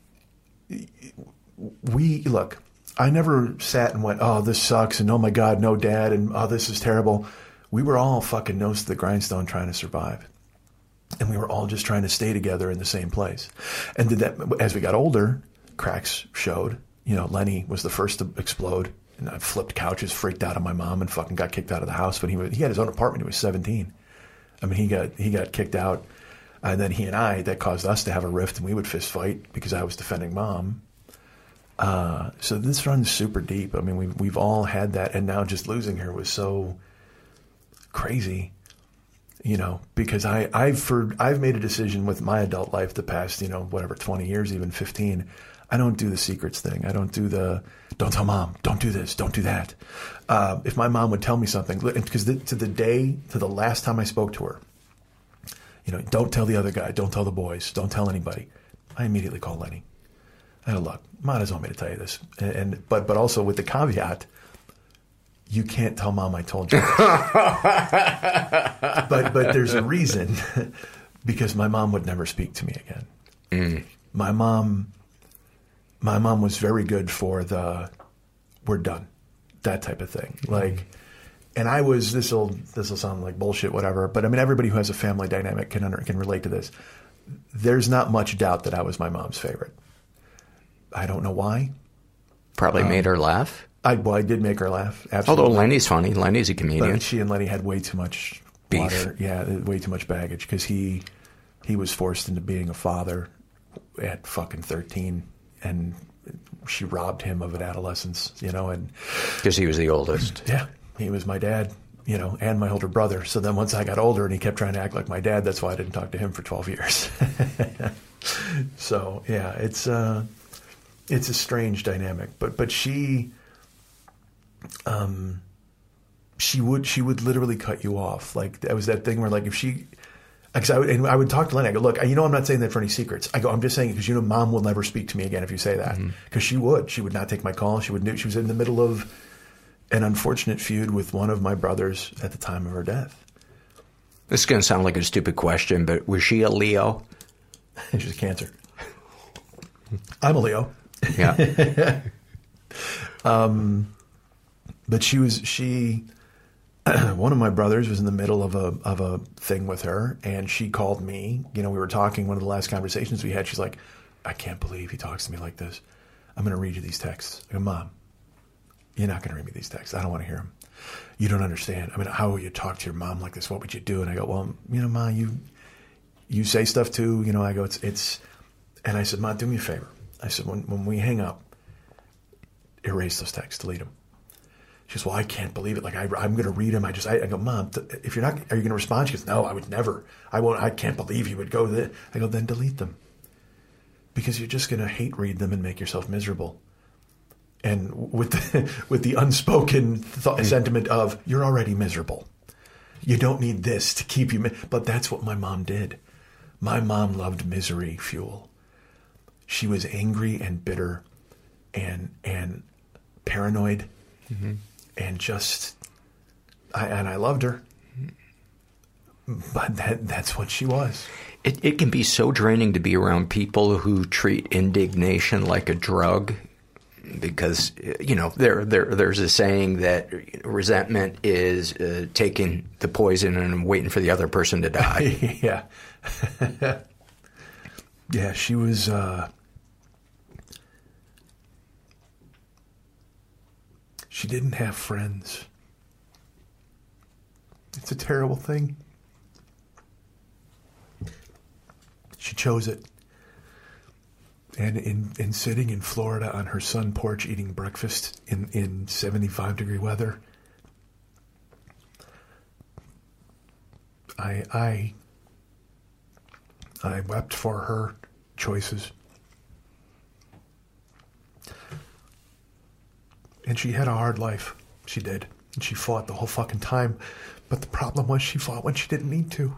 Look, I never sat and went, oh, this sucks, and oh my God, no dad, and oh, this is terrible. We were all fucking nose to the grindstone trying to survive. And we were all just trying to stay together in the same place. And as we got older, cracks showed. Lenny was the first to explode. And I flipped couches, freaked out on my mom, and fucking got kicked out of the house. But he had his own apartment. He was 17. I mean, he got kicked out. And then that caused us to have a rift, and we would fist fight because I was defending mom. So this runs super deep. I mean, we've all had that. And now just losing her was so crazy. Because I've made a decision with my adult life the past, 20 years, even 15. I don't do the secrets thing. I don't do don't tell mom, don't do this, don't do that. If my mom would tell me something, because to the last time I spoke to her, don't tell the other guy, don't tell the boys, don't tell anybody. I immediately called Lenny. I go, look, Ma doesn't want me to tell you this. But also with the caveat, you can't tell mom I told you this. But there's a reason, because my mom would never speak to me again. Mm. My mom was very good for we're done, that type of thing. Like, and I was, this'll sound like bullshit, whatever, but I mean, everybody who has a family dynamic can relate to this. There's not much doubt that I was my mom's favorite. I don't know why. Probably made her laugh. I did make her laugh. Absolutely. Although Lenny's funny. Lenny's a comedian. But she and Lenny had way too much beef. Water. Yeah, way too much baggage, because he was forced into being a father at fucking 13, and she robbed him of an adolescence, and because he was the oldest. Yeah, he was my dad, and my older brother. So then once I got older and he kept trying to act like my dad, that's why I didn't talk to him for 12 years. So yeah, it's a strange dynamic, but she would literally cut you off. Like, that was that thing where, like, I would talk to Lenny. I go, look, I'm not saying that for any secrets. I go, I'm just saying it because mom will never speak to me again if you say that. Because she would not take my call. She was in the middle of an unfortunate feud with one of my brothers at the time of her death. This is going to sound like a stupid question, but was she a Leo? She's a Cancer. I'm a Leo. Yeah. But one of my brothers was in the middle of a thing with her, and she called me. We were talking, one of the last conversations we had. She's like, I can't believe he talks to me like this. I'm going to read you these texts. I go, Mom, you're not going to read me these texts. I don't want to hear them. You don't understand. I mean, how would you talk to your mom like this? What would you do? And I go, well, Ma, you say stuff too. I go, it's, and I said, Ma, do me a favor. I said, when we hang up, erase those texts, delete them. She goes, well, I can't believe it. Like, I'm going to read him. I go, Mom, if you're not, are you going to respond? She goes, no, I would never. I won't. I can't believe he would go there. I go, then delete them. Because you're just going to hate read them and make yourself miserable. And with the unspoken sentiment of, you're already miserable. You don't need this to keep you. But that's what my mom did. My mom loved misery fuel. She was angry and bitter and paranoid. Mm-hmm. And just, I loved her, but that's what she was. It can be so draining to be around people who treat indignation like a drug, because there's a saying that resentment is taking the poison and waiting for the other person to die. Yeah, yeah. She was. She didn't have friends. It's a terrible thing. She chose it. And in sitting in Florida on her sun porch eating breakfast in 75-degree weather, I wept for her choices. And she had a hard life. She did. And she fought the whole fucking time. But the problem was she fought when she didn't need to.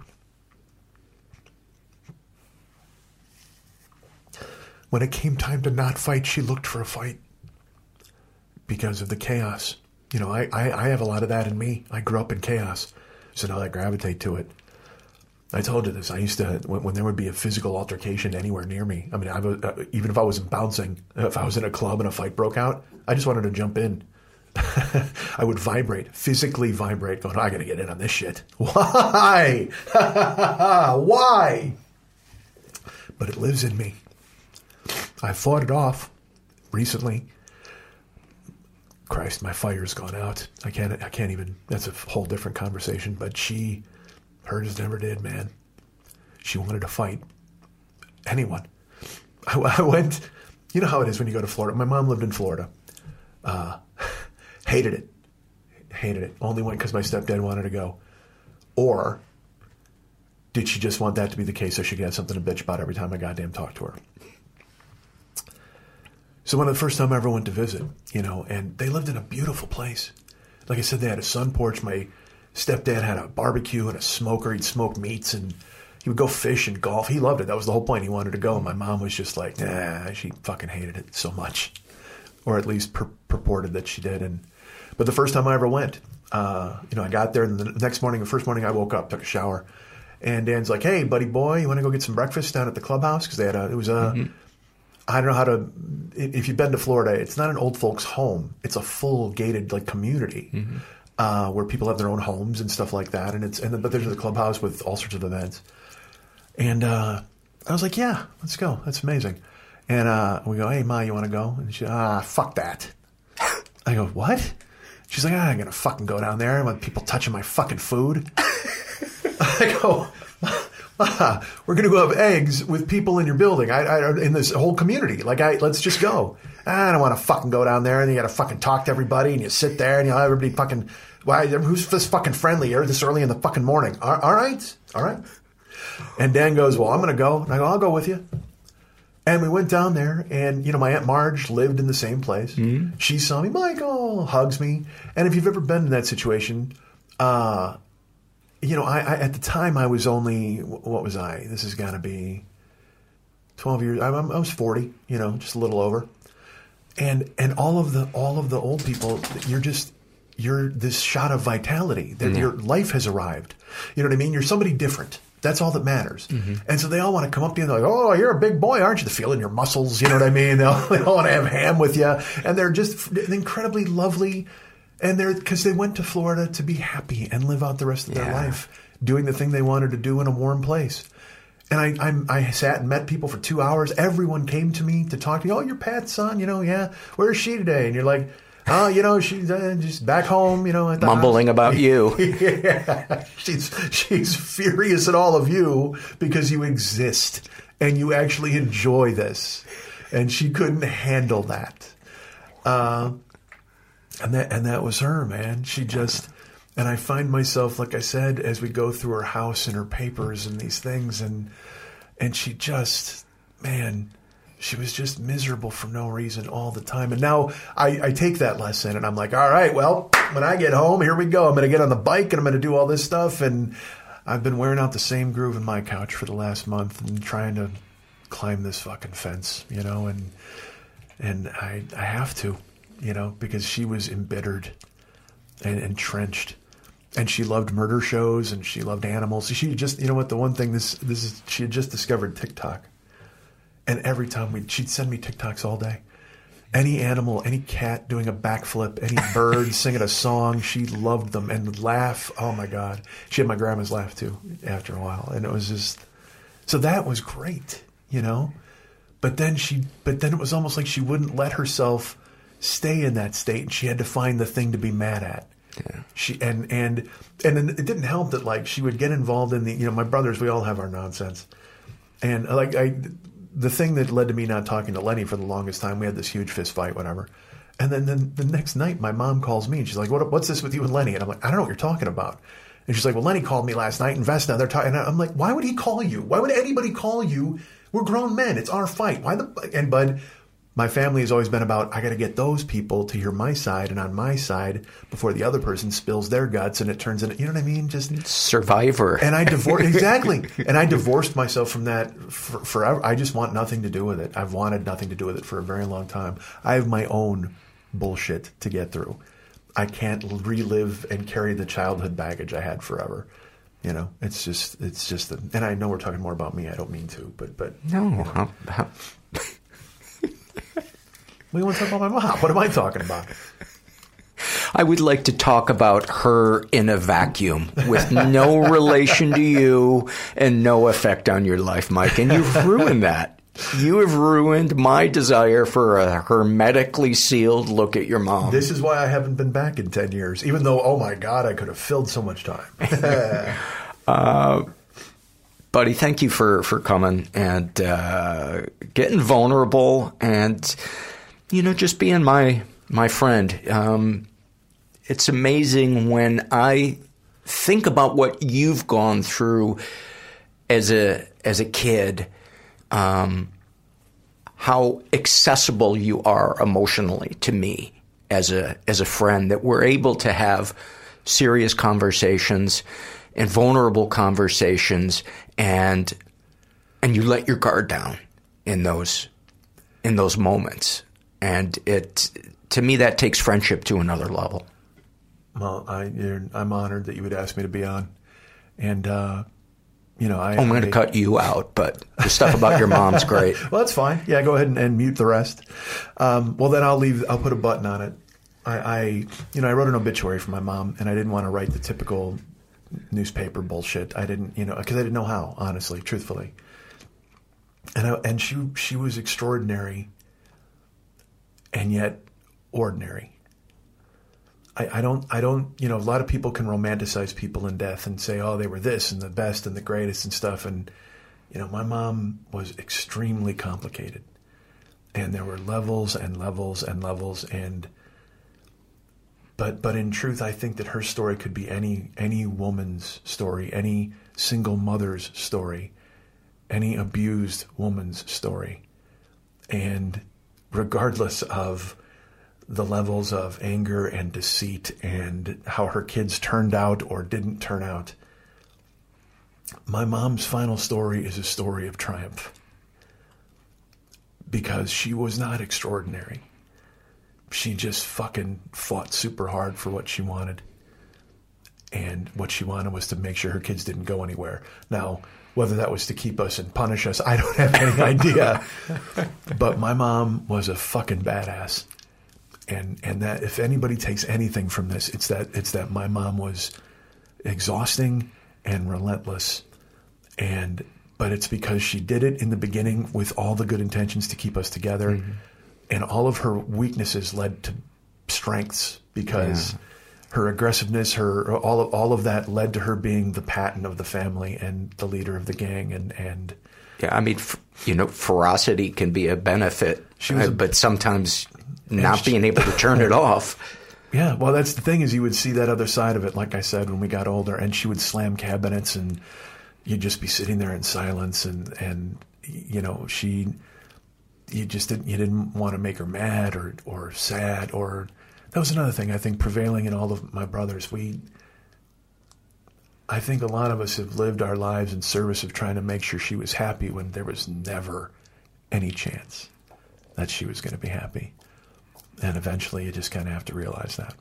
When it came time to not fight, she looked for a fight. Because of the chaos. You know, I have a lot of that in me. I grew up in chaos. So now I gravitate to it. I told you this. I used to, when there would be a physical altercation anywhere near me, I mean, even if I wasn't bouncing, if I was in a club and a fight broke out, I just wanted to jump in. I would vibrate, physically vibrate, going, I got to get in on this shit. Why? Why? But it lives in me. I fought it off recently. Christ, my fire's gone out. I can't even, that's a whole different conversation, but hers never did, man. She wanted to fight anyone. I went, you know how it is when you go to Florida. My mom lived in Florida. Hated it. Only went because my stepdad wanted to go. Or did she just want that to be the case so she could have something to bitch about every time I goddamn talked to her? So the first time I ever went to visit, and they lived in a beautiful place. Like I said, they had a sun porch. My stepdad had a barbecue and a smoker. He'd smoke meats and he would go fish and golf. He loved it. That was the whole point. He wanted to go. And my mom was just like, nah, she fucking hated it so much. Or at least purported that she did. But the first time I ever went, I got there and the next morning, the first morning I woke up, took a shower. And Dan's like, hey, buddy boy, you want to go get some breakfast down at the clubhouse? Because they had I don't know how to, if you've been to Florida, it's not an old folks home. It's a full gated community. Mm-hmm. Where people have their own homes and stuff like that, but there's a clubhouse with all sorts of events. And I was like, "Yeah, let's go. That's amazing." And we go, "Hey, Ma, you want to go?" And she, fuck that. I go, "What?" She's like, "I'm gonna fucking go down there with people touching my fucking food." I go, "We're gonna go have eggs with people in your building, in this whole community. Let's just go." I don't want to fucking go down there and you got to fucking talk to everybody and you sit there and everybody fucking, who's this fucking friendly here this early in the fucking morning? All right. And Dan goes, well, I'm going to go. And I go, I'll go with you. And we went down there and, my Aunt Marge lived in the same place. Mm-hmm. She saw me, Michael, hugs me. And if you've ever been in that situation, I at the time I was only, what was I? This has got to be 12 years. I was 40, just a little over. And all of the old people, you're this shot of vitality that your life has arrived. You know what I mean? You're somebody different. That's all that matters. Mm-hmm. And so they all want to come up to you and they're like, oh, you're a big boy, aren't you? They're feeling your muscles. You know what I mean? They all want to have ham with you. And they're just incredibly lovely. And because they went to Florida to be happy and live out the rest of their life doing the thing they wanted to do in a warm place. And I sat and met people for 2 hours. Everyone came to me to talk to me. Oh, you're Pat's son, yeah. Where is she today? And you're like, oh, she's just back home, at the mumbling house. About you. Yeah, she's furious at all of you because you exist and you actually enjoy this. And she couldn't handle that. And that was her, man. She just, and I find myself, like I said, as we go through her house and her papers and these things, and she just, man, she was just miserable for no reason all the time. And now I take that lesson and I'm like, all right, well, when I get home, here we go. I'm going to get on the bike and I'm going to do all this stuff. And I've been wearing out the same groove in my couch for the last month and trying to climb this fucking fence, you know, and I have to, you know, because she was embittered and entrenched. And she loved murder shows and she loved animals. She just, you know what, the one thing, this is, she had just discovered TikTok. And every time she'd send me TikToks all day. Any animal, any cat doing a backflip, any bird singing a song, she loved them and would laugh. Oh my God. She had my grandma's laugh too after a while. And it was just, so that was great, you know? But then it was almost like she wouldn't let herself stay in that state and she had to find the thing to be mad at. Yeah. She and it didn't help that like she would get involved in the, you know, my brothers, we all have our nonsense. And like the thing that led to me not talking to Lenny for the longest time, we had this huge fist fight, whatever. And then the next night, my mom calls me and she's like, what's this with you and Lenny? And I'm like, I don't know what you're talking about. And she's like, well, Lenny called me last night in Vesna. They're talking. And I'm like, why would he call you? Why would anybody call you? We're grown men. It's our fight. And Bud, my family has always been about, I got to get those people to hear my side and on my side before the other person spills their guts and it turns into, you know what I mean? Just Survivor. And I divorced, exactly. And I divorced myself from that forever. I just want nothing to do with it. I've wanted nothing to do with it for a very long time. I have my own bullshit to get through. I can't relive and carry the childhood baggage I had forever. You know, it's just, and I know we're talking more about me. I don't mean to, but no. You know. We want to talk about my mom. What am I talking about? I would like to talk about her in a vacuum with no relation to you and no effect on your life, Mike. And you've ruined that. You have ruined my desire for a hermetically sealed look at your mom. This is why I haven't been back in 10 years, even though, oh my God, I could have filled so much time. Buddy, thank you for coming and getting vulnerable and, you know, just being my friend. It's amazing when I think about what you've gone through as a kid, how accessible you are emotionally to me as a friend, that we're able to have serious conversations and vulnerable conversations, and you let your guard down in those moments. And to me, that takes friendship to another level. Well, I'm honored that you would ask me to be on. And, you know, I'm going to cut you out, but the stuff about your mom's great. Well, that's fine. Yeah, go ahead and mute the rest. Well, then I'll put a button on it. I wrote an obituary for my mom, and I didn't want to write the typical newspaper bullshit. I didn't, because I didn't know how, honestly, truthfully. And she was extraordinary, and yet ordinary. I don't, a lot of people can romanticize people in death and say, oh, they were this and the best and the greatest and stuff. And, my mom was extremely complicated, and there were levels and levels and levels. But in truth, I think that her story could be any woman's story, any single mother's story, any abused woman's story. And regardless of the levels of anger and deceit and how her kids turned out or didn't turn out, my mom's final story is a story of triumph, because she was not extraordinary. She just fucking fought super hard for what she wanted. And what she wanted was to make sure her kids didn't go anywhere. Now, whether that was to keep us and punish us, I don't have any idea. But my mom was a fucking badass. And that if anybody takes anything from this, it's that my mom was exhausting and relentless. But it's because she did it in the beginning with all the good intentions to keep us together. Mm-hmm. And all of her weaknesses led to strengths, because her aggressiveness, all of that led to her being the Patton of the family and the leader of the gang. And yeah, I mean, ferocity can be a benefit, but sometimes not being able to turn it off. Yeah, well, that's the thing is you would see that other side of it, like I said, when we got older, and she would slam cabinets and you'd just be sitting there in silence and you know, you didn't want to make her mad or sad, or that was another thing I think prevailing in all of my brothers. I think a lot of us have lived our lives in service of trying to make sure she was happy when there was never any chance that she was going to be happy. And eventually you just kind of have to realize that.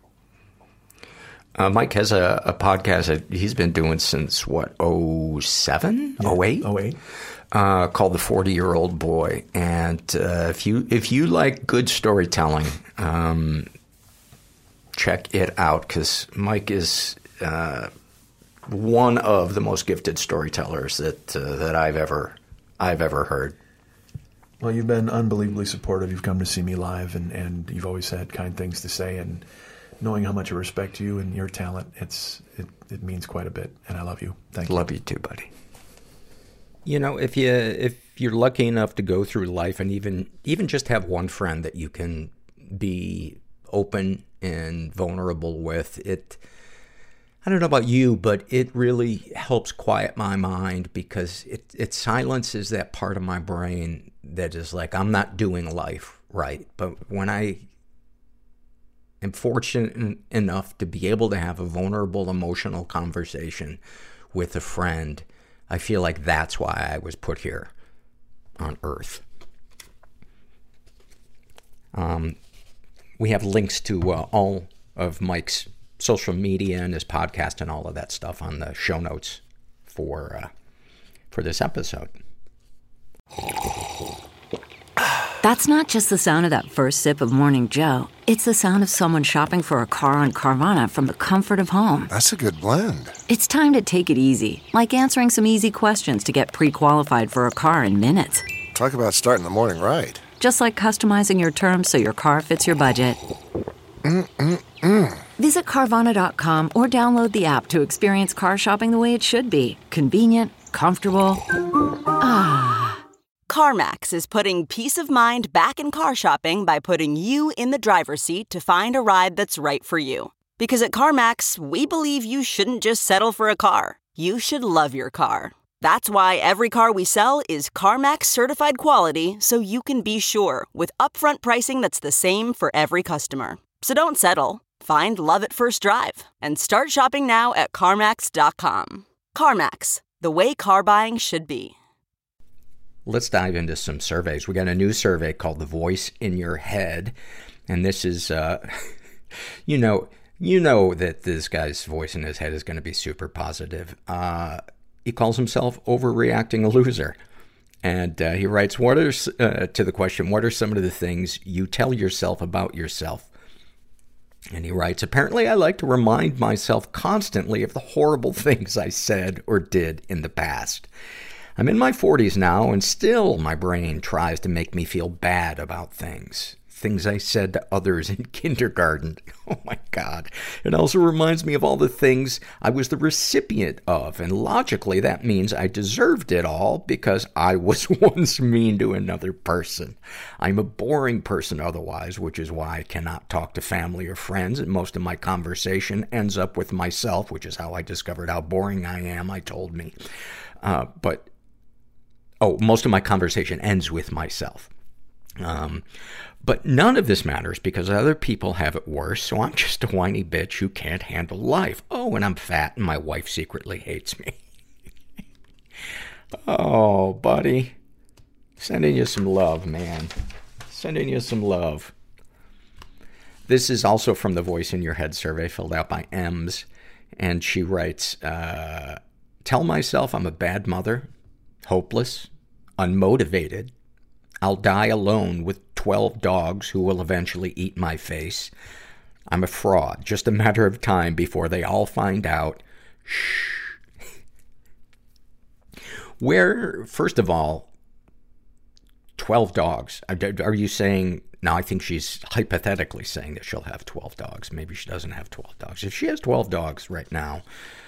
Mike has a podcast that he's been doing since, 07? Yeah, 08? 08. Called The 40-Year-Old Boy. And if you like good storytelling, check it out, because Mike is one of the most gifted storytellers that I've ever heard. Well, you've been unbelievably supportive. You've come to see me live, and you've always had kind things to say. And knowing how much I respect you and your talent, it means quite a bit. And I love you. Thank you. Love you too, buddy. You know, if you're lucky enough to go through life and even just have one friend that you can be open and vulnerable with, I don't know about you, but it really helps quiet my mind, because it silences that part of my brain that is like, I'm not doing life right. But when I am fortunate enough to be able to have a vulnerable, emotional conversation with a friend, I feel like that's why I was put here on Earth. We have links to all of Mike's social media and his podcast and all of that stuff on the show notes for this episode. That's not just the sound of that first sip of Morning Joe. It's the sound of someone shopping for a car on Carvana from the comfort of home. That's a good blend. It's time to take it easy, like answering some easy questions to get pre-qualified for a car in minutes. Talk about starting the morning right. Just like customizing your terms so your car fits your budget. Visit Carvana.com or download the app to experience car shopping the way it should be. Convenient, comfortable. CarMax is putting peace of mind back in car shopping by putting you in the driver's seat to find a ride that's right for you. Because at CarMax, we believe you shouldn't just settle for a car. You should love your car. That's why every car we sell is CarMax certified quality, so you can be sure, with upfront pricing that's the same for every customer. So don't settle. Find love at first drive and start shopping now at CarMax.com. CarMax, the way car buying should be. Let's dive into some surveys. We got a new survey called The Voice in Your Head. And this is, you know that this guy's voice in his head is going to be super positive. He calls himself Overreacting a Loser. And he writes, to the question, what are some of the things you tell yourself about yourself? And he writes, apparently I like to remind myself constantly of the horrible things I said or did in the past. I'm in my 40s now, and still my brain tries to make me feel bad about things. Things I said to others in kindergarten. Oh my God. It also reminds me of all the things I was the recipient of, and logically that means I deserved it all because I was once mean to another person. I'm a boring person otherwise, which is why I cannot talk to family or friends, and most of my conversation ends up with myself, which is how I discovered how boring I am, I told me. Most of my conversation ends with myself. But none of this matters because other people have it worse, so I'm just a whiny bitch who can't handle life. Oh, and I'm fat and my wife secretly hates me. Oh, buddy. Sending you some love, man. Sending you some love. This is also from the Voice in Your Head survey filled out by Ems. And she writes, tell myself I'm a bad mother, hopeless, unmotivated. I'll die alone with 12 dogs who will eventually eat my face. I'm a fraud. Just a matter of time before they all find out. Shh. First of all, 12 dogs. Are you saying, now I think she's hypothetically saying that she'll have 12 dogs. Maybe she doesn't have 12 dogs. If she has 12 dogs right now,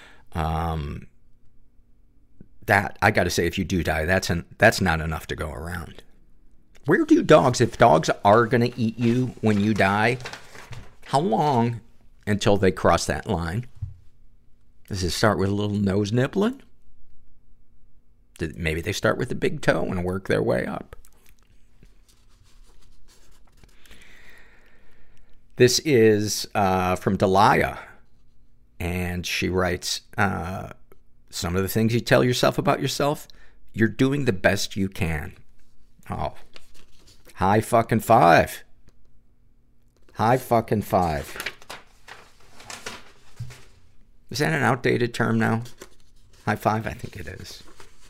that, I gotta say, if you do die, that's not enough to go around. Where do dogs, if dogs are gonna eat you when you die, How long until they cross that line? Does it start with a little nose nibbling? Maybe they start with the big toe and work their way up. This is from Delia, and she writes, some of the things you tell yourself about yourself, you're doing the best you can. Oh, high fucking five. High fucking five. Is that an outdated term now? High five? I think it is.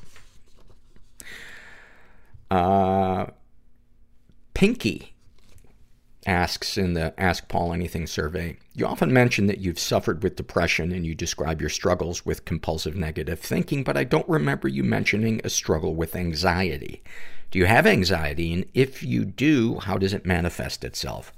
Pinky asks in the Ask Paul Anything survey, you often mention that you've suffered with depression and you describe your struggles with compulsive negative thinking, but I don't remember you mentioning a struggle with anxiety. Do you have anxiety? And if you do, how does it manifest itself?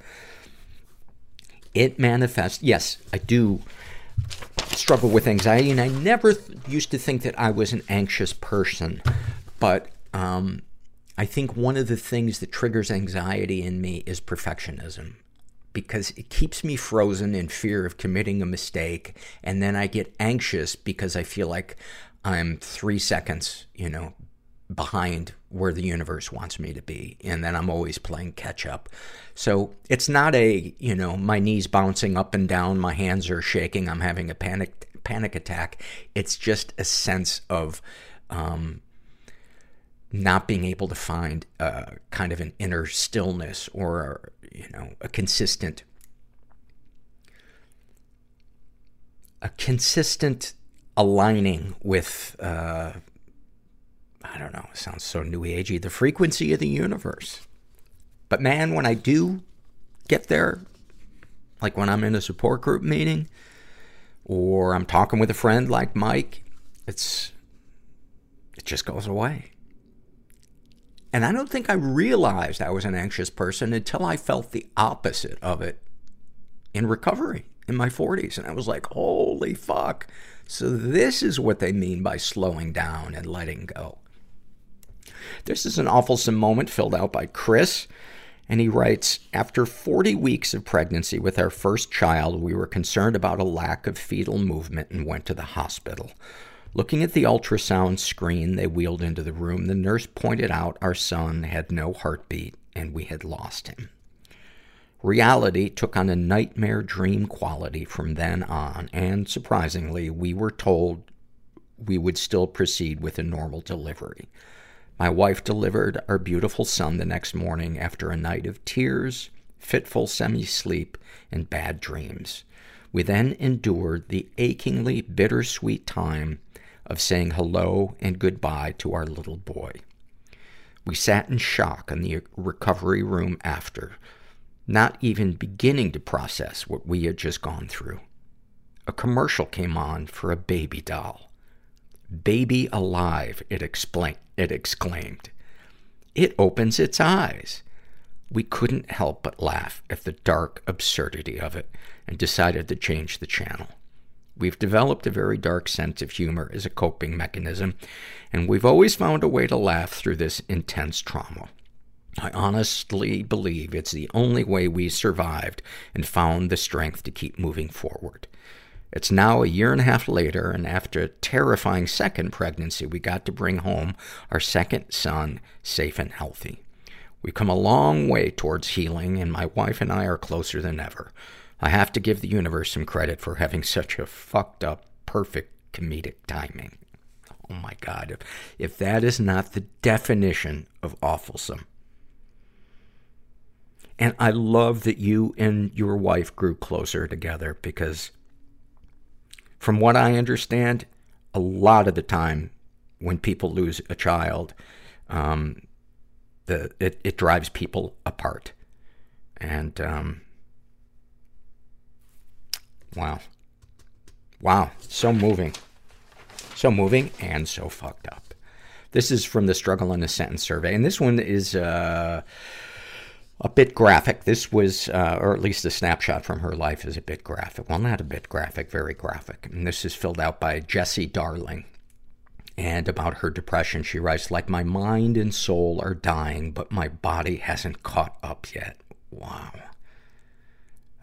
It manifests, yes, I do struggle with anxiety, and I never used to think that I was an anxious person, but I think one of the things that triggers anxiety in me is perfectionism, because it keeps me frozen in fear of committing a mistake, and then I get anxious because I feel like I'm 3 seconds, behind where the universe wants me to be, and then I'm always playing catch up. So it's not my knees bouncing up and down, my hands are shaking, I'm having a panic attack. It's just a sense of not being able to find kind of an inner stillness or, a consistent aligning with, I don't know, it sounds so new agey, the frequency of the universe. But man, when I do get there, like when I'm in a support group meeting or I'm talking with a friend like Mike, it just goes away. And I don't think I realized I was an anxious person until I felt the opposite of it in recovery in my 40s. And I was like, holy fuck. So this is what they mean by slowing down and letting go. This is an awfulsome moment filled out by Chris. And he writes, after 40 weeks of pregnancy with our first child, we were concerned about a lack of fetal movement and went to the hospital. Looking at the ultrasound screen they wheeled into the room, the nurse pointed out our son had no heartbeat and we had lost him. Reality took on a nightmare dream quality from then on, and surprisingly, we were told we would still proceed with a normal delivery. My wife delivered our beautiful son the next morning after a night of tears, fitful semi-sleep, and bad dreams. We then endured the achingly bittersweet time of saying hello and goodbye to our little boy. We sat in shock in the recovery room after, not even beginning to process what we had just gone through. A commercial came on for a baby doll. Baby alive, it exclaimed. It opens its eyes. We couldn't help but laugh at the dark absurdity of it and decided to change the channel. We've developed a very dark sense of humor as a coping mechanism, and we've always found a way to laugh through this intense trauma. I honestly believe it's the only way we survived and found the strength to keep moving forward. It's now 1.5 years later, and after a terrifying second pregnancy, we got to bring home our second son safe and healthy. We've come a long way towards healing, and my wife and I are closer than ever. I have to give the universe some credit for having such a fucked up, perfect comedic timing. Oh my God, if that is not the definition of awfulsome. And I love that you and your wife grew closer together, because from what I understand, a lot of the time when people lose a child, it drives people apart. And, wow. So moving and so fucked up. This is from the Struggle in a Sentence survey. And this one is, a bit graphic. This was, or at least a snapshot from her life is a bit graphic. Well, not a bit graphic, very graphic. And this is filled out by Jessie Darling. And about her depression, she writes, like my mind and soul are dying, but my body hasn't caught up yet. Wow.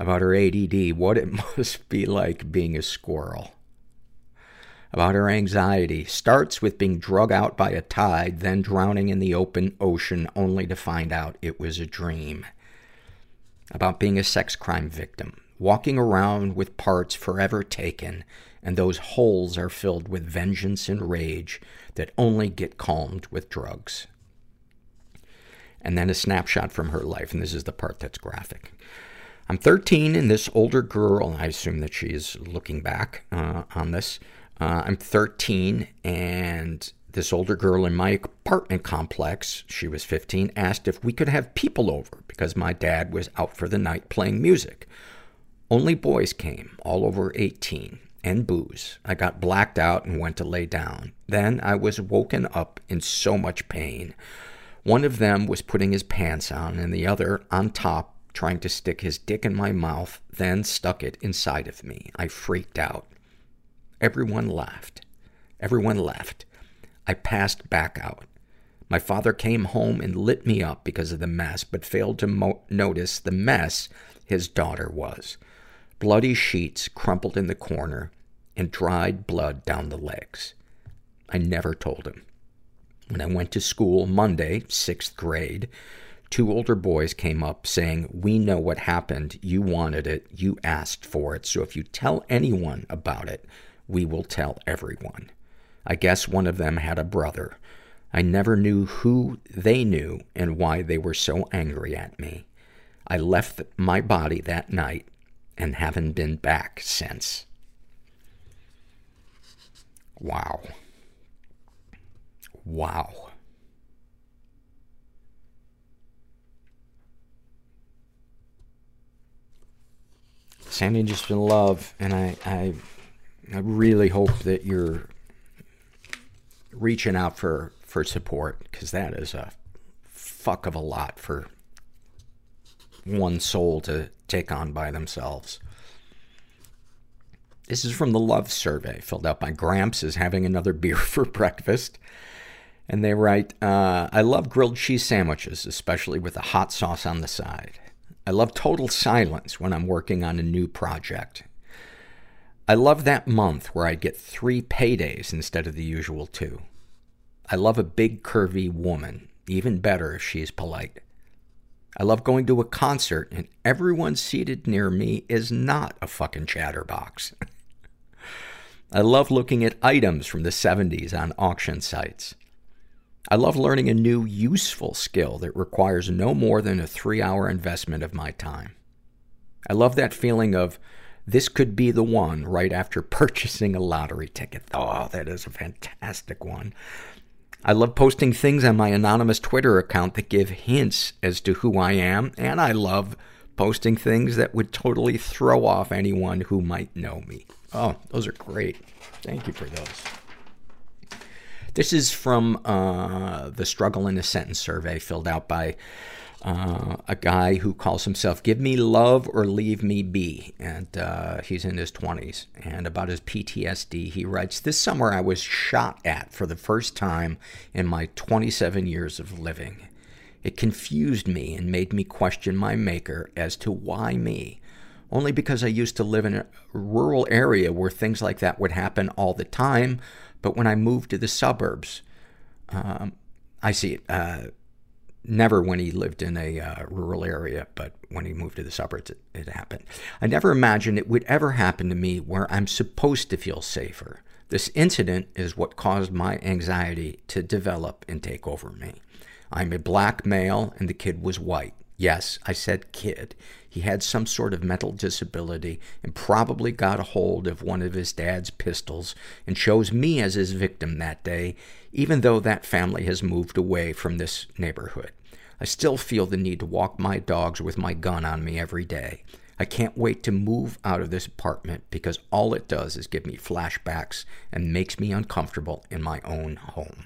About her ADD, what it must be like being a squirrel. About her anxiety, starts with being drug out by a tide, then drowning in the open ocean only to find out it was a dream. About being a sex crime victim, walking around with parts forever taken, and those holes are filled with vengeance and rage that only get calmed with drugs. And then a snapshot from her life, and this is the part that's graphic. I'm 13, and this older girl, I assume that she is looking back on this. I'm 13, and this older girl in my apartment complex, she was 15, asked if we could have people over because my dad was out for the night playing music. Only boys came, all over 18, and booze. I got blacked out and went to lay down. Then I was woken up in so much pain. One of them was putting his pants on, and the other on top, trying to stick his dick in my mouth, then stuck it inside of me. I freaked out. Everyone laughed. Everyone left. I passed back out. My father came home and lit me up because of the mess, but failed to notice the mess his daughter was. Bloody sheets crumpled in the corner and dried blood down the legs. I never told him. When I went to school Monday, 6th grade, 2 older boys came up saying, "We know what happened. You wanted it. You asked for it. So if you tell anyone about it, we will tell everyone." I guess one of them had a brother. I never knew who they knew and why they were so angry at me. I left my body that night and haven't been back since. Wow. Wow. Sending just in love, and I really hope that you're reaching out for support, because that is a fuck of a lot for one soul to take on by themselves. This is from the Love Survey, filled out by Gramps is having another beer for breakfast. And they write, I love grilled cheese sandwiches, especially with a hot sauce on the side. I love total silence when I'm working on a new project. I love that month where I get 3 paydays instead of the usual 2. I love a big, curvy woman, even better if she's polite. I love going to a concert and everyone seated near me is not a fucking chatterbox. I love looking at items from the 70s on auction sites. I love learning a new useful skill that requires no more than a 3-hour investment of my time. I love that feeling of, this could be the one right after purchasing a lottery ticket. Oh, that is a fantastic one. I love posting things on my anonymous Twitter account that give hints as to who I am, and I love posting things that would totally throw off anyone who might know me. Oh, those are great. Thank you for those. This is from the Struggle in a Sentence survey filled out by a guy who calls himself Give Me Love or Leave Me Be. And he's in his 20s. And about his PTSD, he writes, "This summer I was shot at for the first time in my 27 years of living. It confused me and made me question my maker as to why me. Only because I used to live in a rural area where things like that would happen all the time. But when I moved to the suburbs, I see it. Never when he lived in a rural area, but when he moved to the suburbs, it happened. I never imagined it would ever happen to me where I'm supposed to feel safer. This incident is what caused my anxiety to develop and take over me. I'm a black male and the kid was white. Yes, I said kid. He had some sort of mental disability and probably got a hold of one of his dad's pistols and chose me as his victim that day, even though that family has moved away from this neighborhood. I still feel the need to walk my dogs with my gun on me every day. I can't wait to move out of this apartment because all it does is give me flashbacks and makes me uncomfortable in my own home."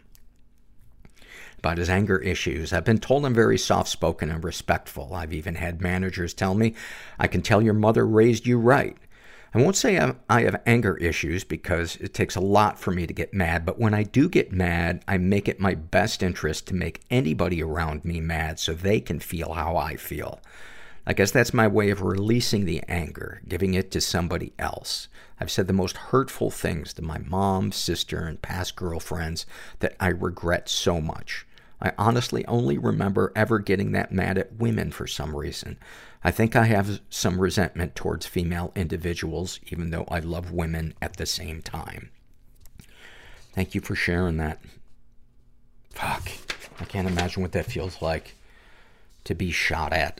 About his anger issues, I've been told I'm very soft-spoken and respectful. I've even had managers tell me, "I can tell your mother raised you right." I won't say I have anger issues because it takes a lot for me to get mad, but when I do get mad, I make it my best interest to make anybody around me mad so they can feel how I feel. I guess that's my way of releasing the anger, giving it to somebody else. I've said the most hurtful things to my mom, sister, and past girlfriends that I regret so much. I honestly only remember ever getting that mad at women for some reason. I think I have some resentment towards female individuals, even though I love women at the same time. Thank you for sharing that. Fuck. I can't imagine what that feels like to be shot at.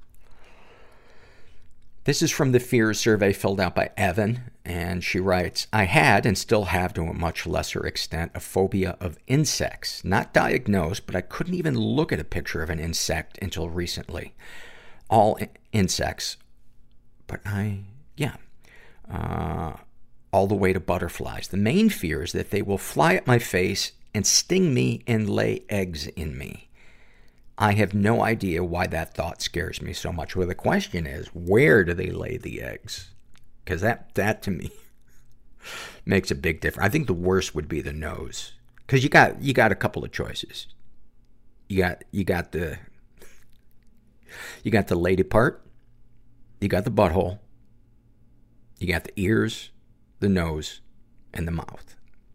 This is from the Fears survey filled out by Evan, and she writes, I had, and still have to a much lesser extent, a phobia of insects. Not diagnosed, but I couldn't even look at a picture of an insect until recently. All insects, but all the way to butterflies. The main fear is that they will fly at my face and sting me and lay eggs in me. I have no idea why that thought scares me so much. Well, the question is, where do they lay the eggs? Because that to me makes a big difference. I think the worst would be the nose. Because you got a couple of choices. You got the lady part, you got the butthole, you got the ears, the nose, and the mouth.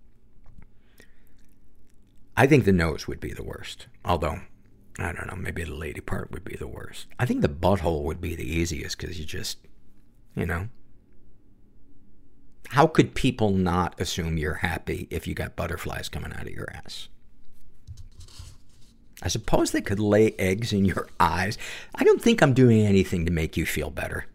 I think the nose would be the worst. Although, I don't know, maybe the lady part would be the worst. I think the butthole would be the easiest because you just, how could people not assume you're happy if you got butterflies coming out of your ass? I suppose they could lay eggs in your eyes. I don't think I'm doing anything to make you feel better.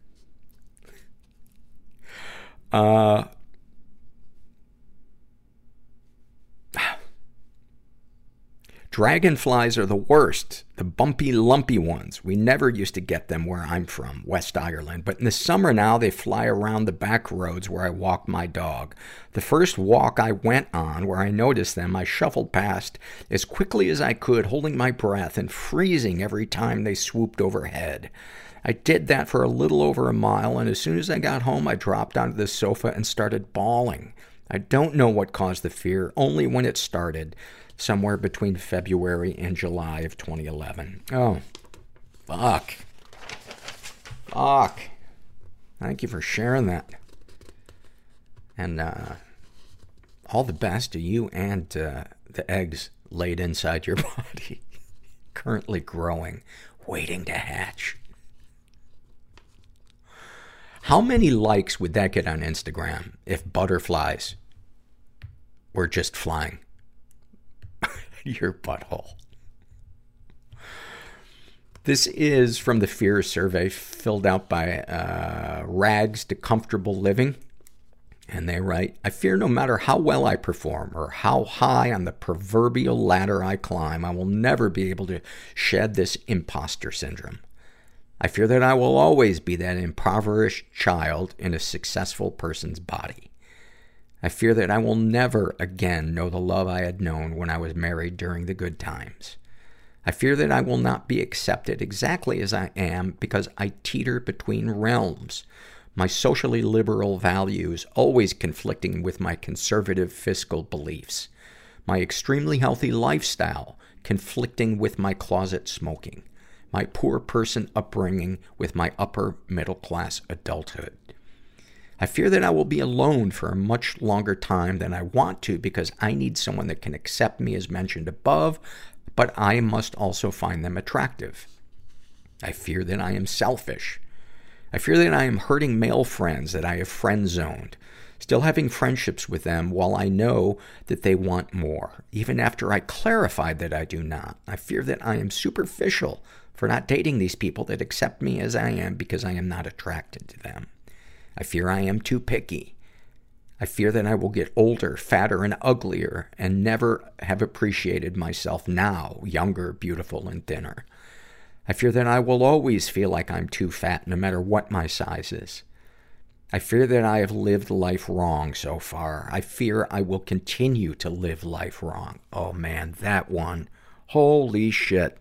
Dragonflies are the worst. The bumpy, lumpy ones. We never used to get them where I'm from, West Ireland. But in the summer now, they fly around the back roads where I walk my dog. The first walk I went on where I noticed them, I shuffled past as quickly as I could, holding my breath and freezing every time they swooped overhead. I did that for a little over a mile, and as soon as I got home, I dropped onto the sofa and started bawling. I don't know what caused the fear, only when it started. Somewhere between February and July of 2011. Oh, fuck. Fuck. Thank you for sharing that. And all the best to you and the eggs laid inside your body. Currently growing, waiting to hatch. How many likes would that get on Instagram if butterflies were just flying your butthole? This is from the Fear survey filled out by Rags to Comfortable Living. And they write, I fear no matter how well I perform or how high on the proverbial ladder I climb, I will never be able to shed this imposter syndrome. I fear that I will always be that impoverished child in a successful person's body. I fear that I will never again know the love I had known when I was married during the good times. I fear that I will not be accepted exactly as I am because I teeter between realms. My socially liberal values always conflicting with my conservative fiscal beliefs. My extremely healthy lifestyle conflicting with my closet smoking. My poor person upbringing with my upper middle class adulthood. I fear that I will be alone for a much longer time than I want to because I need someone that can accept me as mentioned above, but I must also find them attractive. I fear that I am selfish. I fear that I am hurting male friends that I have friend-zoned, still having friendships with them while I know that they want more, even after I clarified that I do not. I fear that I am superficial for not dating these people that accept me as I am because I am not attracted to them. I fear I am too picky. I fear that I will get older, fatter, and uglier, and never have appreciated myself now, younger, beautiful, and thinner. I fear that I will always feel like I'm too fat, no matter what my size is. I fear that I have lived life wrong so far. I fear I will continue to live life wrong. Oh man, that one. Holy shit.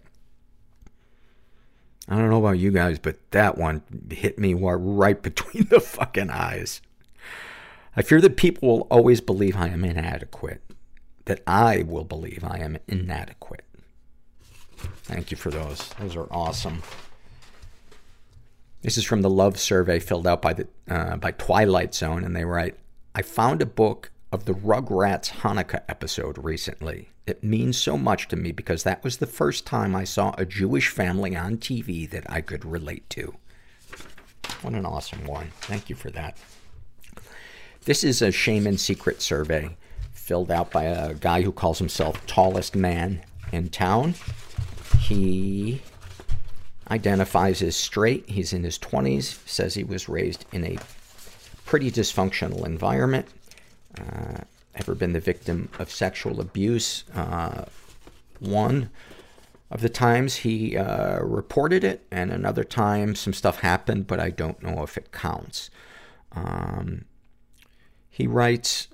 I don't know about you guys, but that one hit me right between the fucking eyes. I fear that people will always believe I am inadequate. That I will believe I am inadequate. Thank you for those. Those are awesome. This is from the love survey filled out by Twilight Zone, and they write, I found a book of the Rugrats Hanukkah episode recently. It means so much to me because that was the first time I saw a Jewish family on TV that I could relate to. What an awesome one. Thank you for that. This is a shame and secret survey filled out by a guy who calls himself tallest man in town. He identifies as straight. He's in his 20s, says he was raised in a pretty dysfunctional environment. Ever been the victim of sexual abuse? One of the times he reported it, and another time some stuff happened, but I don't know if it counts. He writes,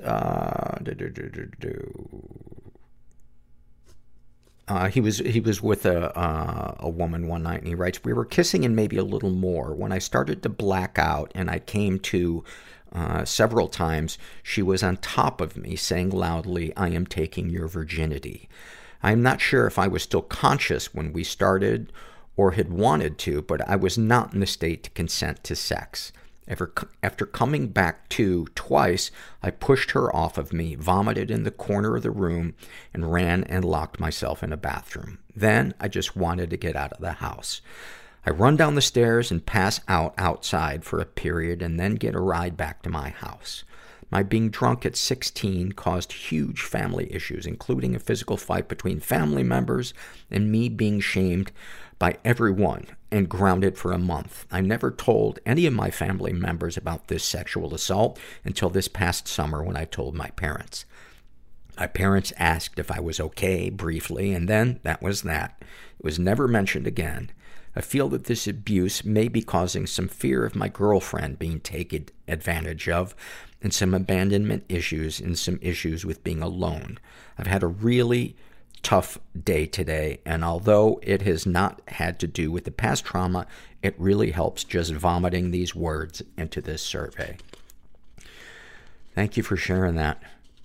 he was with a woman one night, and he writes, we were kissing and maybe a little more. When I started to black out and I came to several times, she was on top of me saying loudly, I am taking your virginity. I am not sure if I was still conscious when we started or had wanted to, but I was not in the state to consent to sex. After coming back to twice, I pushed her off of me, vomited in the corner of the room, and ran and locked myself in a bathroom. Then I just wanted to get out of the house. I run down the stairs and pass out outside for a period and then get a ride back to my house. My being drunk at 16 caused huge family issues, including a physical fight between family members and me being shamed by everyone and grounded for a month. I never told any of my family members about this sexual assault until this past summer when I told my parents. My parents asked if I was okay briefly, and then that was that. It was never mentioned again. I feel that this abuse may be causing some fear of my girlfriend being taken advantage of, and some abandonment issues and some issues with being alone. I've had a really tough day today, and although it has not had to do with the past trauma, it really helps just vomiting these words into this survey. Thank you for sharing that.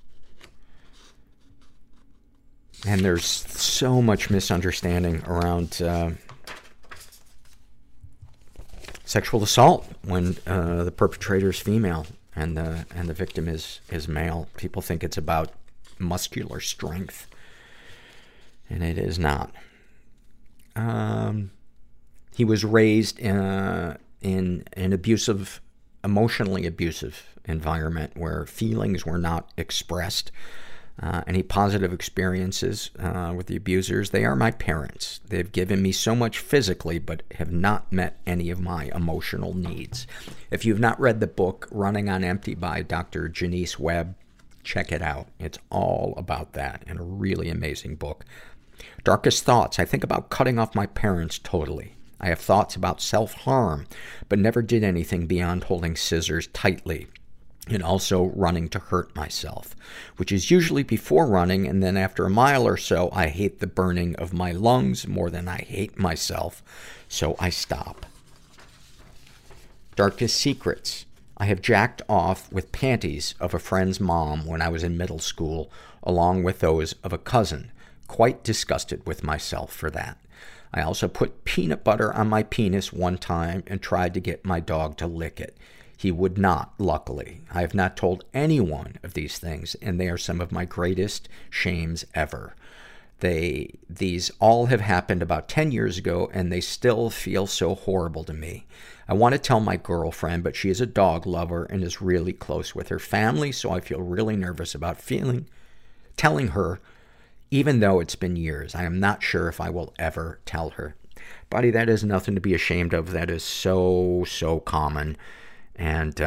And there's so much misunderstanding around sexual assault when the perpetrator is female and the victim is male. People think it's about muscular strength, and it is not. He was raised in an abusive, emotionally abusive environment where feelings were not expressed. Any positive experiences with the abusers? They are my parents. They've given me so much physically, but have not met any of my emotional needs. If you've not read the book Running on Empty by Dr. Janice Webb, check it out. It's all about that, and a really amazing book. Darkest thoughts. I think about cutting off my parents totally. I have thoughts about self-harm, but never did anything beyond holding scissors tightly. And also running to hurt myself, which is usually before running, and then after a mile or so, I hate the burning of my lungs more than I hate myself, so I stop. Darkest secrets. I have jacked off with panties of a friend's mom when I was in middle school, along with those of a cousin. Quite disgusted with myself for that. I also put peanut butter on my penis one time and tried to get my dog to lick it. He would not, luckily. I have not told anyone of these things, and they are some of my greatest shames ever. These all have happened about 10 years ago, and they still feel so horrible to me. I want to tell my girlfriend, but she is a dog lover and is really close with her family, so I feel really nervous about telling her, even though it's been years. I am not sure if I will ever tell her. Buddy, that is nothing to be ashamed of. That is so, so common. And,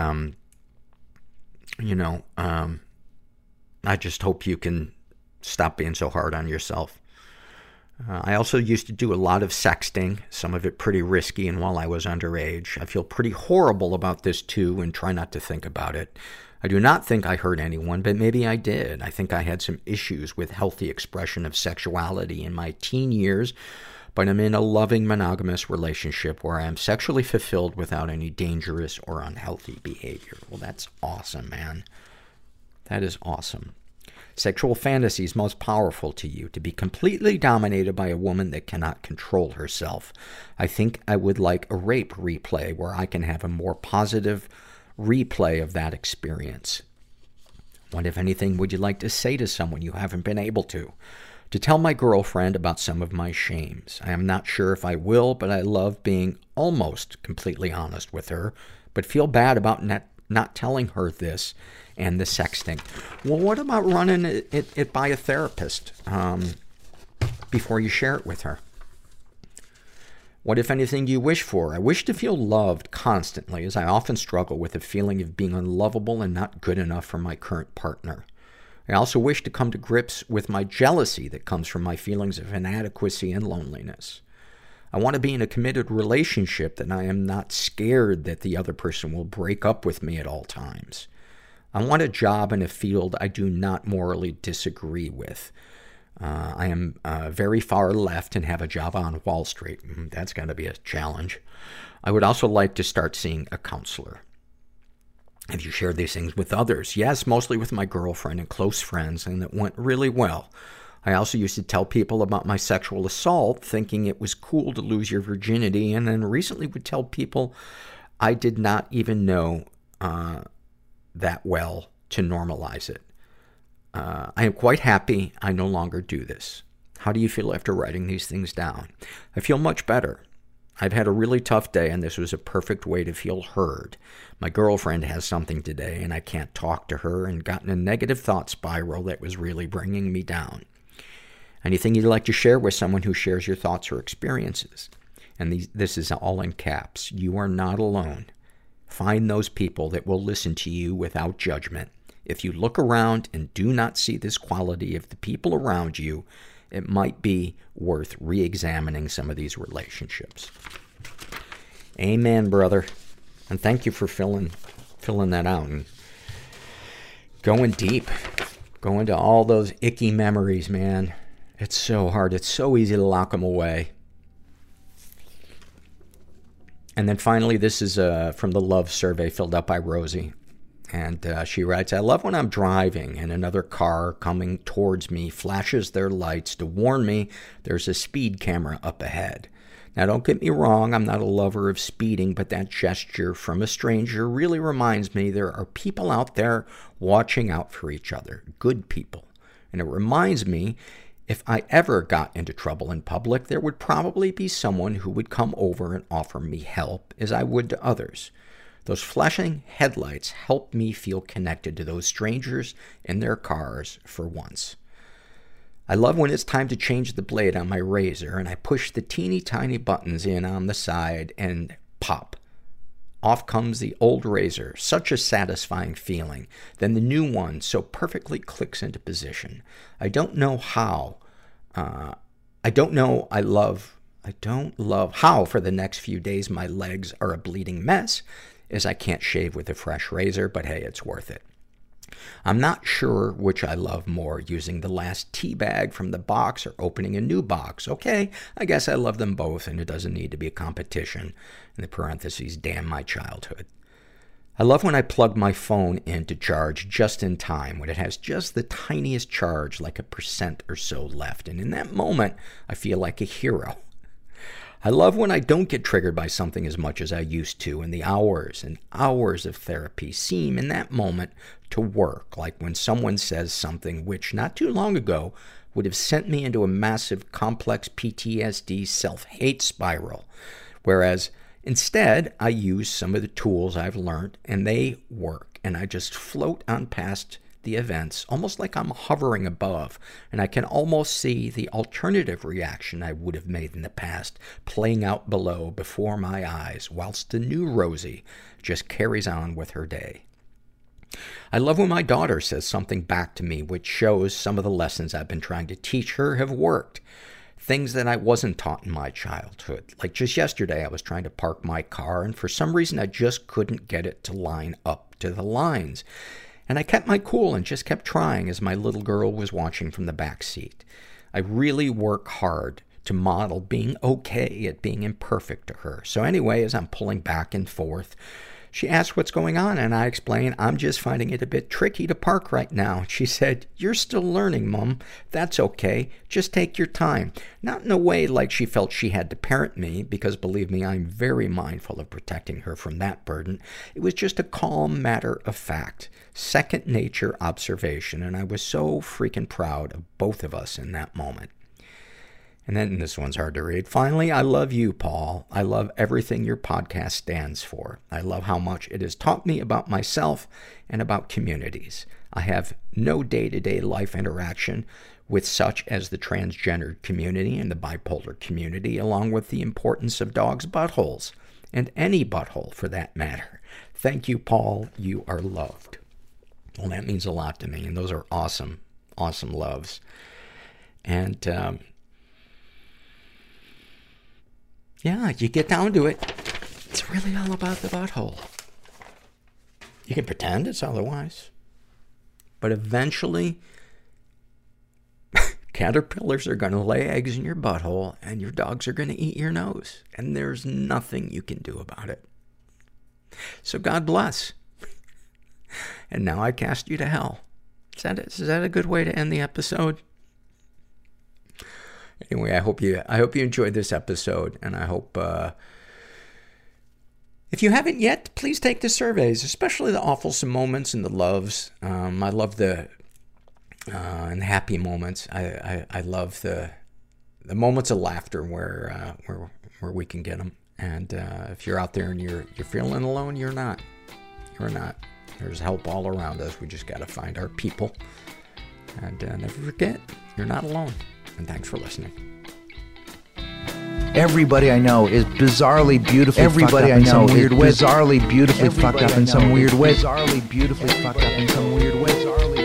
I just hope you can stop being so hard on yourself. I also used to do a lot of sexting, some of it pretty risky, and while I was underage. I feel pretty horrible about this too and try not to think about it. I do not think I hurt anyone, but maybe I did. I think I had some issues with healthy expression of sexuality in my teen years, but I'm in a loving monogamous relationship where I am sexually fulfilled without any dangerous or unhealthy behavior. Well, that's awesome, man. That is awesome. Sexual fantasies most powerful to you. To be completely dominated by a woman that cannot control herself. I think I would like a rape replay where I can have a more positive replay of that experience. What, if anything, would you like to say to someone you haven't been able to? To tell my girlfriend about some of my shames. I am not sure if I will, but I love being almost completely honest with her, but feel bad about not telling her this and the sexting. Well, what about running it by a therapist before you share it with her? What, if anything, do you wish for? I wish to feel loved constantly, as I often struggle with the feeling of being unlovable and not good enough for my current partner. I also wish to come to grips with my jealousy that comes from my feelings of inadequacy and loneliness. I want to be in a committed relationship that I am not scared that the other person will break up with me at all times. I want a job in a field I do not morally disagree with. I am very far left and have a job on Wall Street. That's going to be a challenge. I would also like to start seeing a counselor. Have you shared these things with others? Yes, mostly with my girlfriend and close friends, and it went really well. I also used to tell people about my sexual assault, thinking it was cool to lose your virginity, and then recently would tell people I did not even know that well to normalize it. I am quite happy I no longer do this. How do you feel after writing these things down? I feel much better. I've had a really tough day, and this was a perfect way to feel heard. My girlfriend has something today, and I can't talk to her, and got in a negative thought spiral that was really bringing me down. Anything you'd like to share with someone who shares your thoughts or experiences? And this is all in caps. You are not alone. Find those people that will listen to you without judgment. If you look around and do not see this quality of the people around you, it might be worth re-examining some of these relationships. Amen, brother. And thank you for filling that out and going deep. Going to all those icky memories, man. It's so hard. It's so easy to lock them away. And then finally, this is from the love survey filled out by Rosie. And she writes, I love when I'm driving and another car coming towards me flashes their lights to warn me there's a speed camera up ahead. Now, don't get me wrong, I'm not a lover of speeding, but that gesture from a stranger really reminds me there are people out there watching out for each other, good people. And it reminds me, if I ever got into trouble in public, there would probably be someone who would come over and offer me help, as I would to others. Those flashing headlights help me feel connected to those strangers in their cars for once. I love when it's time to change the blade on my razor and I push the teeny tiny buttons in on the side and pop. Off comes the old razor. Such a satisfying feeling. Then the new one so perfectly clicks into position. I don't know how for the next few days my legs are a bleeding mess, as I can't shave with a fresh razor, but hey, it's worth it. I'm not sure which I love more, using the last tea bag from the box or opening a new box. Okay, I guess I love them both, and it doesn't need to be a competition. In the parentheses, damn my childhood. I love when I plug my phone in to charge just in time, when it has just the tiniest charge, like 1% or so left. And in that moment, I feel like a hero. I love when I don't get triggered by something as much as I used to, and the hours and hours of therapy seem in that moment to work, like when someone says something which not too long ago would have sent me into a massive complex PTSD self-hate spiral. Whereas instead, I use some of the tools I've learned and they work, and I just float on past the events, almost like I'm hovering above, and I can almost see the alternative reaction I would have made in the past playing out below before my eyes, whilst the new Rosie just carries on with her day. I love when my daughter says something back to me which shows some of the lessons I've been trying to teach her have worked. Things that I wasn't taught in my childhood. Like just yesterday, I was trying to park my car, and for some reason I just couldn't get it to line up to the lines. And I kept my cool and just kept trying as my little girl was watching from the back seat. I really work hard to model being okay at being imperfect to her. So anyway, as I'm pulling back and forth, She asked what's going on, and I explained, I'm just finding it a bit tricky to park right now. She said, you're still learning, Mom. That's okay. Just take your time. Not in a way like she felt she had to parent me, because believe me, I'm very mindful of protecting her from that burden. It was just a calm matter of fact, second nature observation, and I was so freaking proud of both of us in that moment. And then this one's hard to read. Finally, I love you, Paul. I love everything your podcast stands for. I love how much it has taught me about myself and about communities. I have no day-to-day life interaction with such as the transgender community and the bipolar community, along with the importance of dogs' buttholes, and any butthole for that matter. Thank you, Paul. You are loved. Well, that means a lot to me, and those are awesome, awesome loves. And, yeah, you get down to it, it's really all about the butthole. You can pretend it's otherwise. But eventually, caterpillars are going to lay eggs in your butthole, and your dogs are going to eat your nose. And there's nothing you can do about it. So God bless. And now I cast you to hell. Is that a good way to end the episode? Anyway, I hope you enjoyed this episode, and I hope, if you haven't yet, please take the surveys, especially the awfulsome moments and the loves. I love the and the happy moments. I love the moments of laughter where we can get them. And if you're out there and you're feeling alone, you're not. You're not. There's help all around us. We just got to find our people. And never forget, you're not alone. And thanks for listening. Everybody I know is bizarrely beautifully fucked up in some weird way. Bizarrely beautifully fucked up in some weird way. Bizarrely beautifully fucked up in some weird way.